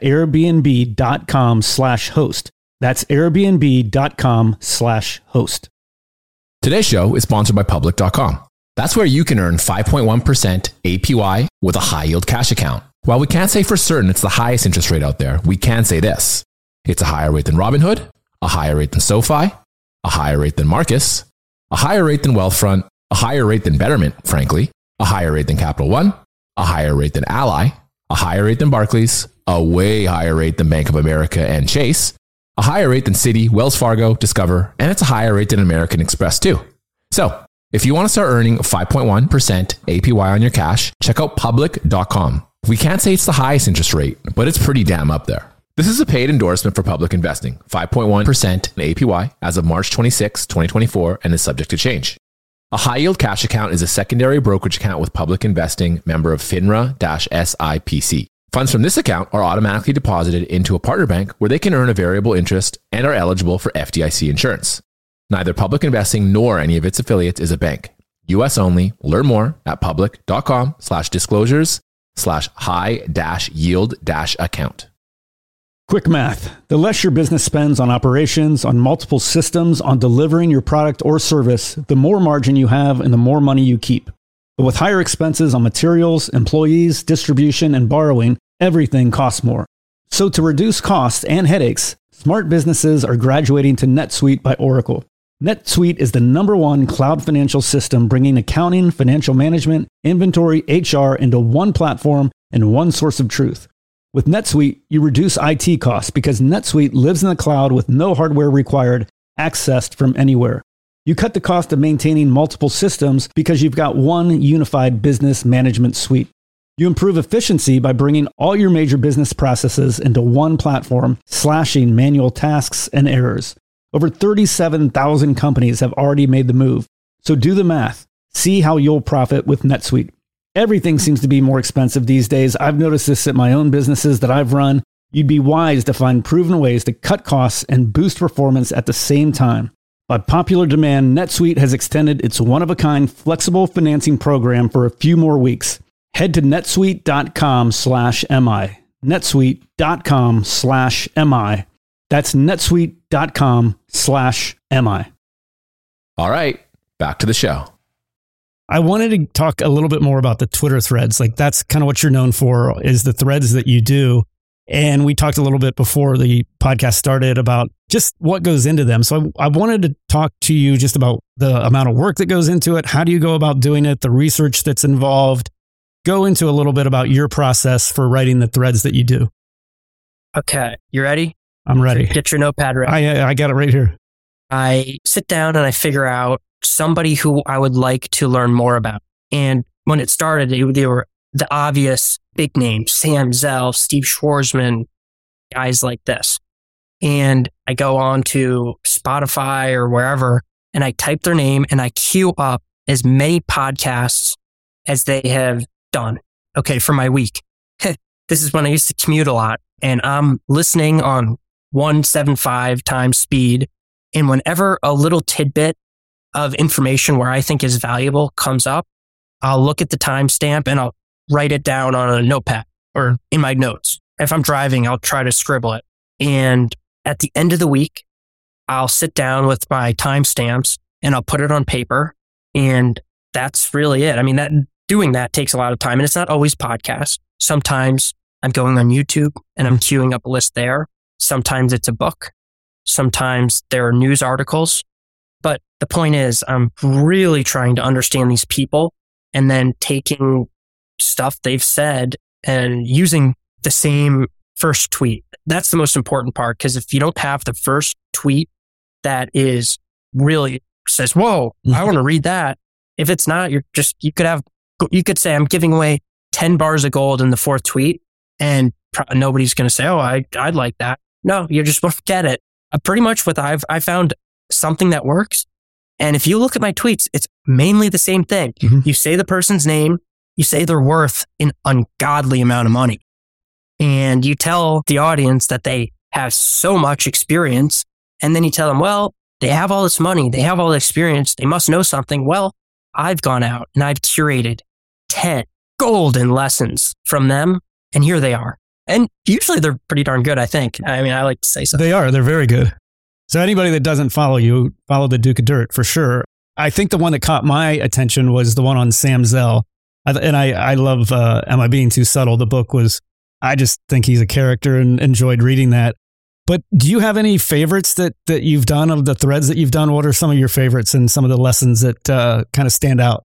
airbnb.com slash host. That's airbnb.com slash host. Today's show is sponsored by public dot com. That's where you can earn five point one percent A P Y with a high yield cash account. While we can't say for certain it's the highest interest rate out there, we can say this. It's a higher rate than Robinhood, a higher rate than SoFi, a higher rate than Marcus, a higher rate than Wealthfront, a higher rate than Betterment, frankly, a higher rate than Capital One, a higher rate than Ally, a higher rate than Barclays, a way higher rate than Bank of America and Chase, a higher rate than Citi, Wells Fargo, Discover, and it's a higher rate than American Express too. So, if you want to start earning five point one percent A P Y on your cash, check out public dot com. We can't say it's the highest interest rate, but it's pretty damn up there. This is a paid endorsement for Public Investing, five point one percent A P Y as of March twenty-sixth, twenty twenty-four, and is subject to change. A high-yield cash account is a secondary brokerage account with Public Investing, member of FINRA-S I P C. Funds from this account are automatically deposited into a partner bank where they can earn a variable interest and are eligible for F D I C insurance. Neither Public Investing nor any of its affiliates is a bank. U S only. Learn more at public.com slash disclosures slash high dash yield dash account. Quick math. The less your business spends on operations, on multiple systems, on delivering your product or service, the more margin you have and the more money you keep. But with higher expenses on materials, employees, distribution, and borrowing, everything costs more. So to reduce costs and headaches, smart businesses are graduating to NetSuite by Oracle. NetSuite is the number one cloud financial system bringing accounting, financial management, inventory, H R into one platform and one source of truth. With NetSuite, you reduce I T costs because NetSuite lives in the cloud with no hardware required, accessed from anywhere. You cut the cost of maintaining multiple systems because you've got one unified business management suite. You improve efficiency by bringing all your major business processes into one platform, slashing manual tasks and errors. Over thirty-seven thousand companies have already made the move. So do the math. See how you'll profit with NetSuite. Everything seems to be more expensive these days. I've noticed this at my own businesses that I've run. You'd be wise to find proven ways to cut costs and boost performance at the same time. By popular demand, NetSuite has extended its one-of-a-kind flexible financing program for a few more weeks. Head to netsuite.com slash MI. netsuite.com slash MI. That's netsuite.com slash MI. All right, back to the show. I wanted to talk a little bit more about the Twitter threads. Like that's kind of what you're known for, is the threads that you do. And we talked a little bit before the podcast started about just what goes into them. So I, I wanted to talk to you just about the amount of work that goes into it. How do you go about doing it? The research that's involved. Go into a little bit about your process for writing the threads that you do. Okay. You ready? I'm ready. Get your notepad ready. I, I got it right here. I sit down and I figure out somebody who I would like to learn more about. And when it started, they, they were the obvious big names, Sam Zell, Steve Schwarzman, guys like this. And I go on to Spotify or wherever, and I type their name and I queue up as many podcasts as they have done. Okay, for my week. This is when I used to commute a lot, and I'm listening on one seventy-five times speed. And whenever a little tidbit of information where I think is valuable comes up, I'll look at the timestamp and I'll write it down on a notepad or in my notes. If I'm driving, I'll try to scribble it. And at the end of the week, I'll sit down with my timestamps and I'll put it on paper. And that's really it. I mean, that doing that takes a lot of time, and it's not always podcasts. Sometimes I'm going on YouTube and I'm queuing up a list there. Sometimes it's a book. Sometimes there are news articles. But the point is, I'm really trying to understand these people and then taking stuff they've said and using the same first tweet. That's the most important part, because if you don't have the first tweet that is really says, whoa, I want to read that. If it's not, you're just, you could have, you could say, I'm giving away ten bars of gold in the fourth tweet, and pro- nobody's going to say, oh, I, I'd like that. No, you just won't get it. Uh, pretty much what I've, I found something that works. And if you look at my tweets, it's mainly the same thing. Mm-hmm. You say the person's name, you say they're worth an ungodly amount of money, and you tell the audience that they have so much experience. And then you tell them, well, they have all this money, they have all the experience, they must know something. Well, I've gone out and I've curated ten golden lessons from them, and here they are. And usually they're pretty darn good, I think. I mean, I like to say so. They are. They're very good. So anybody that doesn't follow you, follow the Duke of Dirt for sure. I think the one that caught my attention was the one on Sam Zell. And I, I love uh, Am I Being Too Subtle? The book was, I just think he's a character and enjoyed reading that. But do you have any favorites that, that you've done of the threads that you've done? What are some of your favorites and some of the lessons that uh, kind of stand out?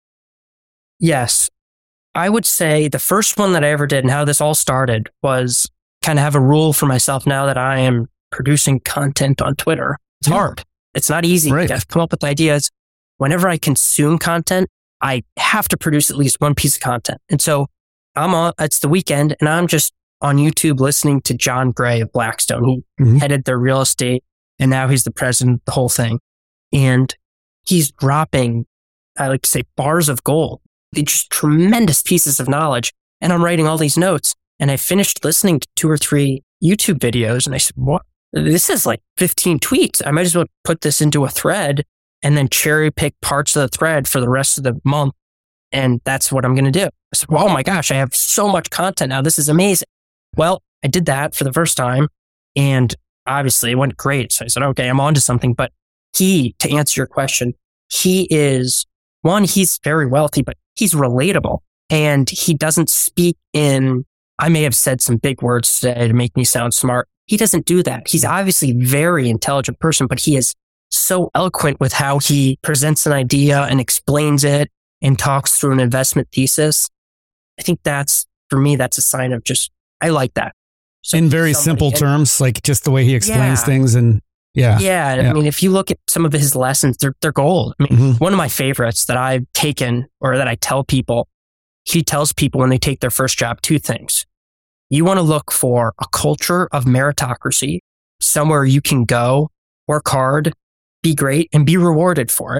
Yes. I would say the first one that I ever did and how this all started was kind of have a rule for myself now that I am producing content on Twitter. It's hard. It's not easy. Right. You have to come up with ideas. Whenever I consume content, I have to produce at least one piece of content. And so I'm on, it's the weekend and I'm just on YouTube listening to John Gray of Blackstone. He mm-hmm. headed their real estate and now he's the president of the whole thing. And he's dropping, I like to say, bars of gold. They're just tremendous pieces of knowledge. And I'm writing all these notes. And I finished listening to two or three YouTube videos and I said, what? This is like fifteen tweets. I might as well put this into a thread and then cherry pick parts of the thread for the rest of the month. And that's what I'm going to do. I said, well, oh my gosh, I have so much content now. This is amazing. Well, I did that for the first time and obviously it went great. So I said, okay, I'm on to something. But he, to answer your question, he is, one, he's very wealthy, but he's relatable and he doesn't speak in, I may have said some big words today to make me sound smart. He doesn't do that. He's obviously a very intelligent person, but he is so eloquent with how he presents an idea and explains it and talks through an investment thesis. I think that's, for me, that's a sign of just, I like that. So in very simple and, terms, like just the way he explains yeah. things. And yeah. yeah. Yeah. I mean, if you look at some of his lessons, they're, they're gold. I mean, mm-hmm. one of my favorites that I've taken or that I tell people, he tells people when they take their first job, two things. You want to look for a culture of meritocracy, somewhere you can go, work hard, be great, and be rewarded for it.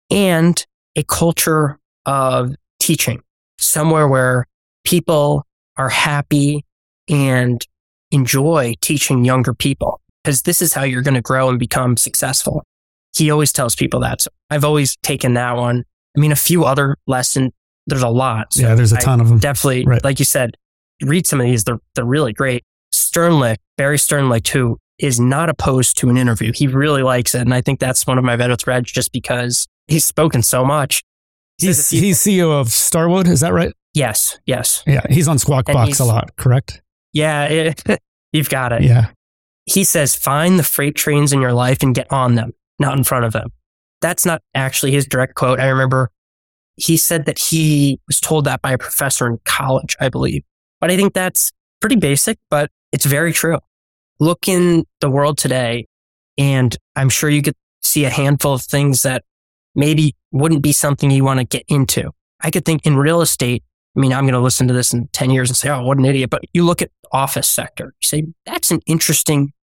And a culture of teaching, somewhere where people are happy and enjoy teaching younger people, because this is how you're going to grow and become successful. He always tells people that. So I've always taken that one. I mean, a few other lessons, there's a lot. So yeah, there's a ton I of them. Definitely, right. Like you said, read some of these. They're, they're really great. Sternlicht, Barry Sternlicht, who is not opposed to an interview. He really likes it. And I think that's one of my better threads just because he's spoken so much. He's, he's C E O of Starwood. Is that right? Yes. Yes. Yeah. He's on Squawk and Box a lot, correct? Yeah. It, you've got it. Yeah. He says, find the freight trains in your life and get on them, not in front of them. That's not actually his direct quote. I remember he said that he was told that by a professor in college, I believe. But I think that's pretty basic, but it's very true. Look in the world today, and I'm sure you could see a handful of things that maybe wouldn't be something you want to get into. I could think in real estate, I mean, I'm going to listen to this in ten years and say, oh, what an idiot. But you look at office sector, you say, that's an interesting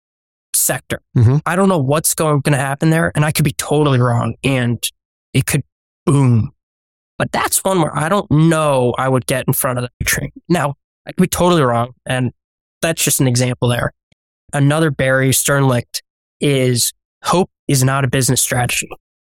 sector. Mm-hmm. I don't know what's going, going to happen there, and I could be totally wrong, and it could boom. But that's one where I don't know I would get in front of the train. Now, I could be totally wrong, and that's just an example there. Another Barry Sternlicht is hope is not a business strategy.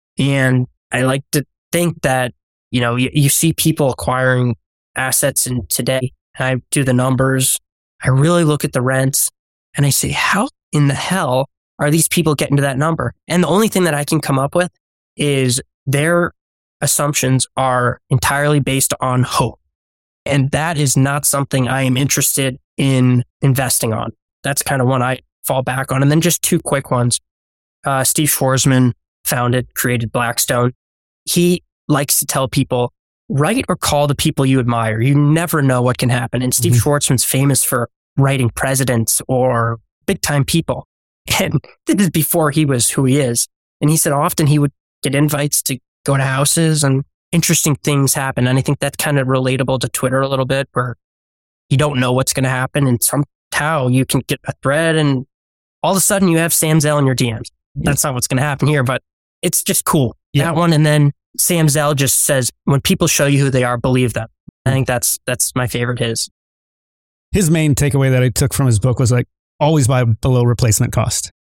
And I like to think that, you know, you, you see people acquiring assets in today, and I do the numbers. I really look at the rents and I say, how in the hell are these people getting to that number? And the only thing that I can come up with is their assumptions are entirely based on hope. And that is not something I am interested in investing on. That's kind of one I fall back on. And then just two quick ones. Uh, Steve Schwarzman founded, created Blackstone. He likes to tell people, write or call the people you admire. You never know what can happen. And Steve mm-hmm. Schwarzman's famous for writing presidents or big time people. And this is before he was who he is. And he said often he would get invites to go to houses and interesting things happen. And I think that's kind of relatable to Twitter a little bit, where you don't know what's going to happen. And somehow you can get a thread and all of a sudden you have Sam Zell in your D Ms. That's not what's going to happen here, but it's just cool. Yeah. That one. And then Sam Zell just says, when people show you who they are, believe them. I think that's, that's my favorite. His, his main takeaway that I took from his book was like, always buy below replacement cost.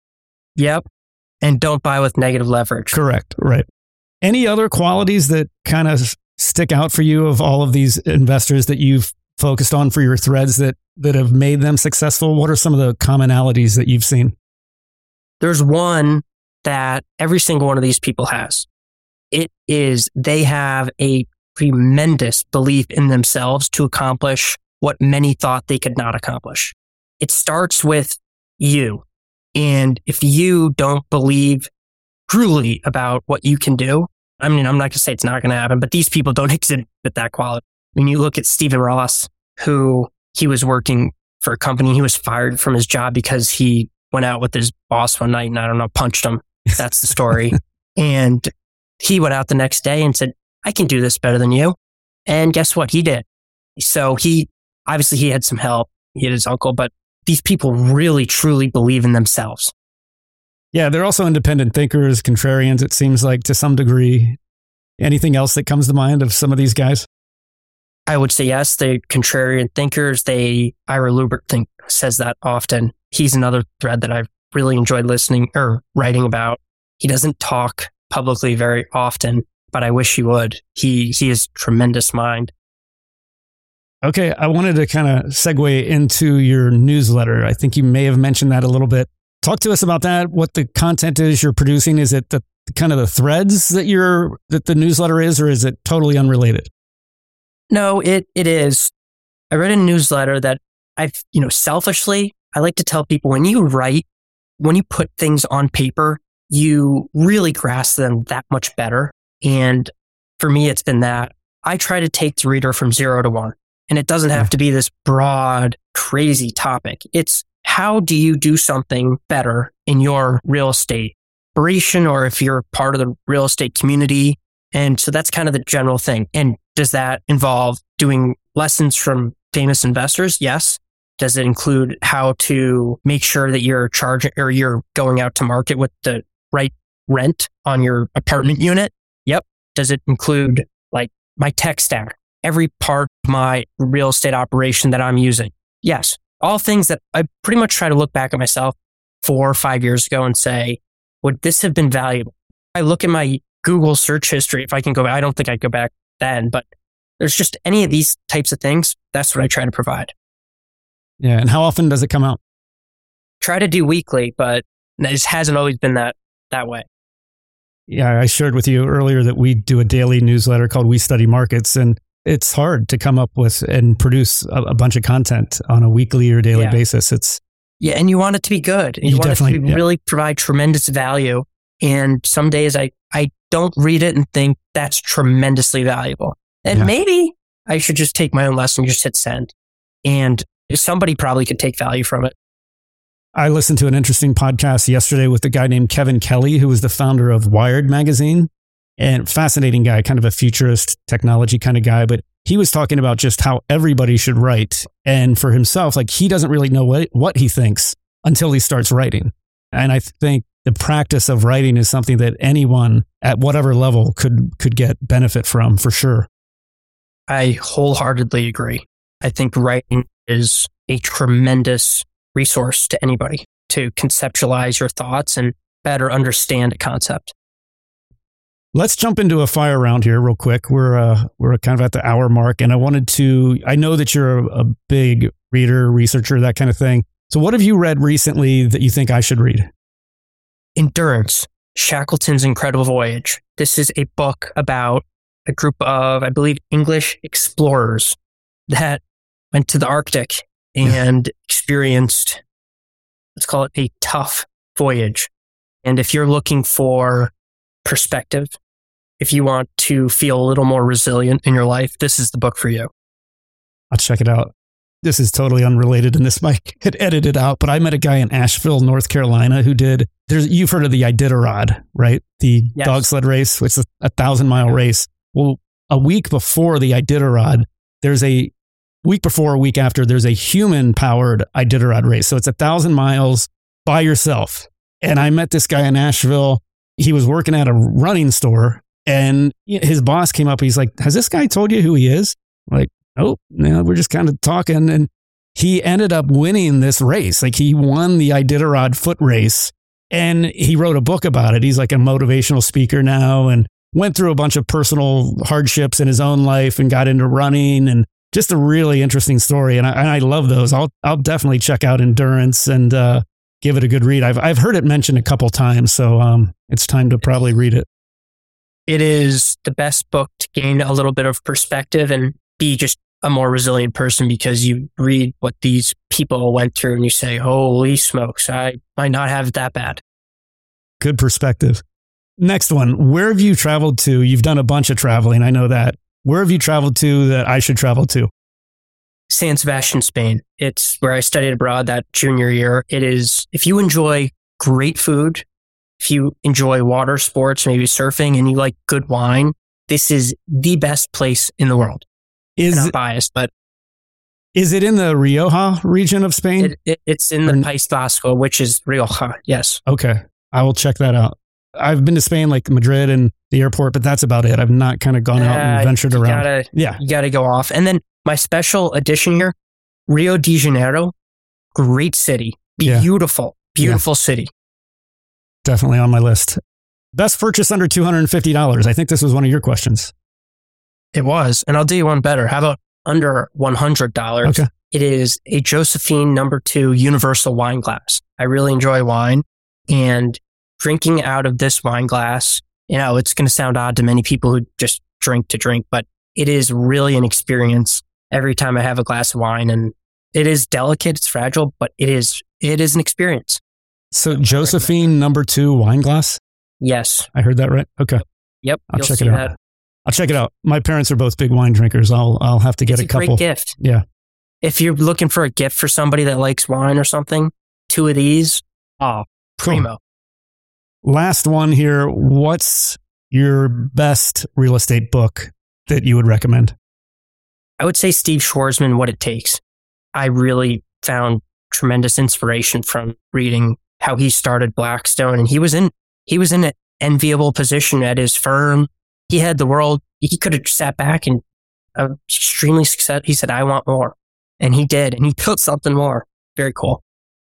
Yep. And don't buy with negative leverage. Correct. Right. Any other qualities that kind of stick out for you of all of these investors that you've focused on for your threads that, that have made them successful? What are some of the commonalities that you've seen? There's one that every single one of these people has. It is they have a tremendous belief in themselves to accomplish what many thought they could not accomplish. It starts with you. And if you don't believe truly about what you can do, I mean, I'm not going to say it's not going to happen, but these people don't exhibit that quality. When you look at Stephen Ross, who he was working for a company, he was fired from his job because he went out with his boss one night and I don't know, punched him. That's the story. And he went out the next day and said, I can do this better than you. And guess what? He did. So he, obviously he had some help. He had his uncle, but these people really, truly believe in themselves. Yeah, they're also independent thinkers, contrarians, it seems like, to some degree. Anything else that comes to mind of some of these guys? I would say yes, they're contrarian thinkers. They, Ira Lubert think, says that often. He's another thread that I've really enjoyed listening or writing about. He doesn't talk publicly very often, but I wish he would. He, he has tremendous mind. Okay, I wanted to kind of segue into your newsletter. I think you may have mentioned that a little bit. Talk to us about that, what the content is you're producing. Is it the kind of the threads that you're that the newsletter is, or is it totally unrelated? No, it it is. I read a newsletter that I've, you know, selfishly, I like to tell people when you write, when you put things on paper, you really grasp them that much better. And for me, it's been that I try to take the reader from zero to one. And it doesn't have to be this broad, crazy topic. It's how do you do something better in your real estate operation, or if you're part of the real estate community. And so that's kind of the general thing. And does that involve doing lessons from famous investors? Yes. Does it include how to make sure that you're charging or you're going out to market with the right rent on your apartment unit? Yep. Does it include like my tech stack, every part of my real estate operation that I'm using? Yes. All things that I pretty much try to look back at myself four or five years ago and say, would this have been valuable? I look at my Google search history. If I can go, I don't think I'd go back then, but there's just any of these types of things. That's what I try to provide. Yeah. And how often does it come out? Try to do weekly, but it hasn't always been that, that way. Yeah. I shared with you earlier that we do a daily newsletter called We Study Markets, and it's hard to come up with and produce a, a bunch of content on a weekly or daily yeah. basis. It's Yeah. And you want it to be good. And you, you want it to yeah. really provide tremendous value. And some days I, I don't read it and think that's tremendously valuable. And yeah. maybe I should just take my own lesson, just hit send. And somebody probably could take value from it. I listened to an interesting podcast yesterday with a guy named Kevin Kelly, who was the founder of Wired magazine, and fascinating guy, kind of a futurist technology kind of guy. But he was talking about just how everybody should write. And for himself, like he doesn't really know what, what he thinks until he starts writing. And I think the practice of writing is something that anyone at whatever level could could get benefit from, for sure. I wholeheartedly agree. I think writing is a tremendous resource to anybody to conceptualize your thoughts and better understand a concept. Let's jump into a fire round here real quick. We're uh, we're kind of at the hour mark, and I wanted to, I know that you're a, a big reader, researcher, that kind of thing. So what have you read recently that you think I should read? Endurance, Shackleton's Incredible Voyage. This is a book about a group of, I believe, English explorers that went to the Arctic and experienced, let's call it a tough voyage. And if you're looking for perspective, if you want to feel a little more resilient in your life, this is the book for you. I'll check it out. This is totally unrelated, and this might get edited out, but I met a guy in Asheville, North Carolina, who did, there's, you've heard of the Iditarod, right? The yes. dog sled race, which is a thousand mile race. Well, a week before the Iditarod, there's a week before, a week after, there's a human powered Iditarod race. So it's a thousand miles by yourself. And I met this guy in Asheville. He was working at a running store, and his boss came up. He's like, has this guy told you who he is? I'm like, nope. No, we're just kind of talking. And he ended up winning this race. Like he won the Iditarod foot race, and he wrote a book about it. He's like a motivational speaker now, and went through a bunch of personal hardships in his own life and got into running. And just a really interesting story. And I, and I love those. I'll, I'll definitely check out Endurance and uh, give it a good read. I've, I've heard it mentioned a couple times, so um, it's time to probably read it. It is the best book to gain a little bit of perspective and be just a more resilient person, because you read what these people went through and you say, holy smokes, I might not have it that bad. Good perspective. Next one. Where have you traveled to? You've done a bunch of traveling. I know that. Where have you traveled to that I should travel to? San Sebastian, Spain. It's where I studied abroad that junior year. It is, if you enjoy great food, if you enjoy water sports, maybe surfing, and you like good wine, this is the best place in the world. Is I'm not biased, but is it in the Rioja region of Spain? It, it, it's in the or, País Vasco, which is Rioja. Yes. Okay. I will check that out. I've been to Spain, like Madrid and the airport, but that's about it. I've not kind of gone out and uh, ventured you around. Gotta, yeah. You got to go off. And then my special addition here, Rio de Janeiro, great city, beautiful, yeah. beautiful yeah. city. Definitely on my list. Best purchase under two hundred fifty dollars. I think this was one of your questions. It was. And I'll do you one better. How about under one hundred dollars? Okay. It is a Josephine number two universal wine glass. I really enjoy wine, and drinking out of this wine glass, you know, it's going to sound odd to many people who just drink to drink, but it is really an experience every time I have a glass of wine. And it is delicate, it's fragile, but it is, it is an experience. So Josephine number two wine glass? Yes. I heard that right? Okay. Yep. I'll check it out. That. I'll check it out. My parents are both big wine drinkers. I'll I'll have to get it's a, a couple. Great gift. Yeah. If you're looking for a gift for somebody that likes wine or something, two of these, oh, primo. Cool. Last one here. What's your best real estate book that you would recommend? I would say Steve Schwarzman, What It Takes. I really found tremendous inspiration from reading how he started Blackstone, and he was in he was in an enviable position at his firm. He had the world. He could have sat back and uh, extremely success. He said, "I want more," and he did, and he built something more. Very cool.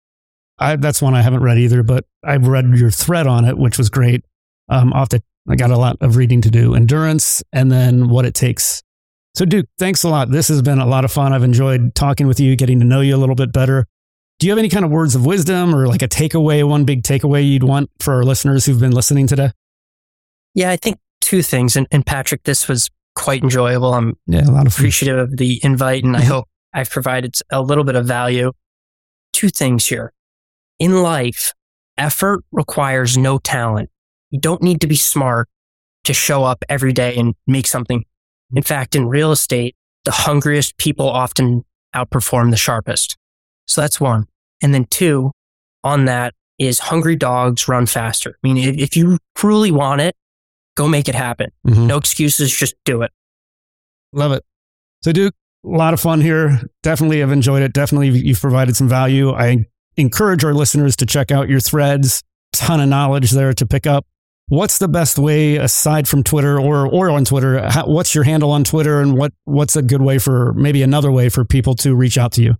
I, that's one I haven't read either, but I've read your thread on it, which was great. Um, off the, I got a lot of reading to do. Endurance, and then What It Takes. So, Duke, thanks a lot. This has been a lot of fun. I've enjoyed talking with you, getting to know you a little bit better. Do you have any kind of words of wisdom or like a takeaway, one big takeaway you'd want for our listeners who've been listening today? Yeah, I think two things. And, and Patrick, this was quite enjoyable. I'm yeah, a lot of appreciative of the invite, and I hope I've provided a little bit of value. Two things here. In life, effort requires no talent. You don't need to be smart to show up every day and make something. In fact, in real estate, the hungriest people often outperform the sharpest. So that's one. And then two, on that is hungry dogs run faster. I mean, if, if you truly want it, go make it happen. Mm-hmm. No excuses, just do it. Love it. So Duke, a lot of fun here. Definitely have enjoyed it. Definitely you've provided some value. I encourage our listeners to check out your threads. Ton of knowledge there to pick up. What's the best way, aside from Twitter or or on Twitter, how, what's your handle on Twitter, and what what's a good way for, maybe another way for people to reach out to you?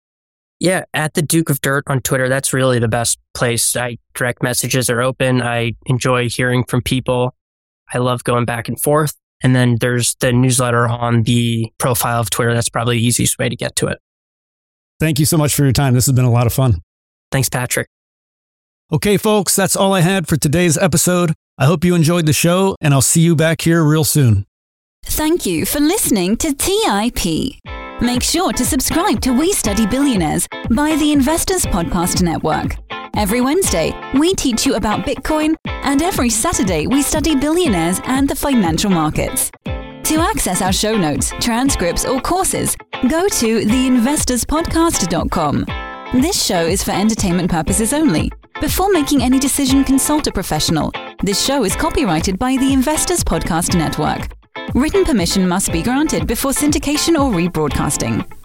Yeah, at the Duke of Dirt on Twitter, that's really the best place. I direct messages are open. I enjoy hearing from people. I love going back and forth. And then there's the newsletter on the profile of Twitter. That's probably the easiest way to get to it. Thank you so much for your time. This has been a lot of fun. Thanks, Patrick. Okay, folks, that's all I had for today's episode. I hope you enjoyed the show, and I'll see you back here real soon. Thank you for listening to T I P. Make sure to subscribe to We Study Billionaires by the Investors Podcast Network. Every Wednesday, we teach you about Bitcoin, and every Saturday, we study billionaires and the financial markets. To access our show notes, transcripts, or courses, go to the investors podcast dot com. This show is for entertainment purposes only. Before making any decision, consult a professional. This show is copyrighted by the Investors Podcast Network. Written permission must be granted before syndication or rebroadcasting.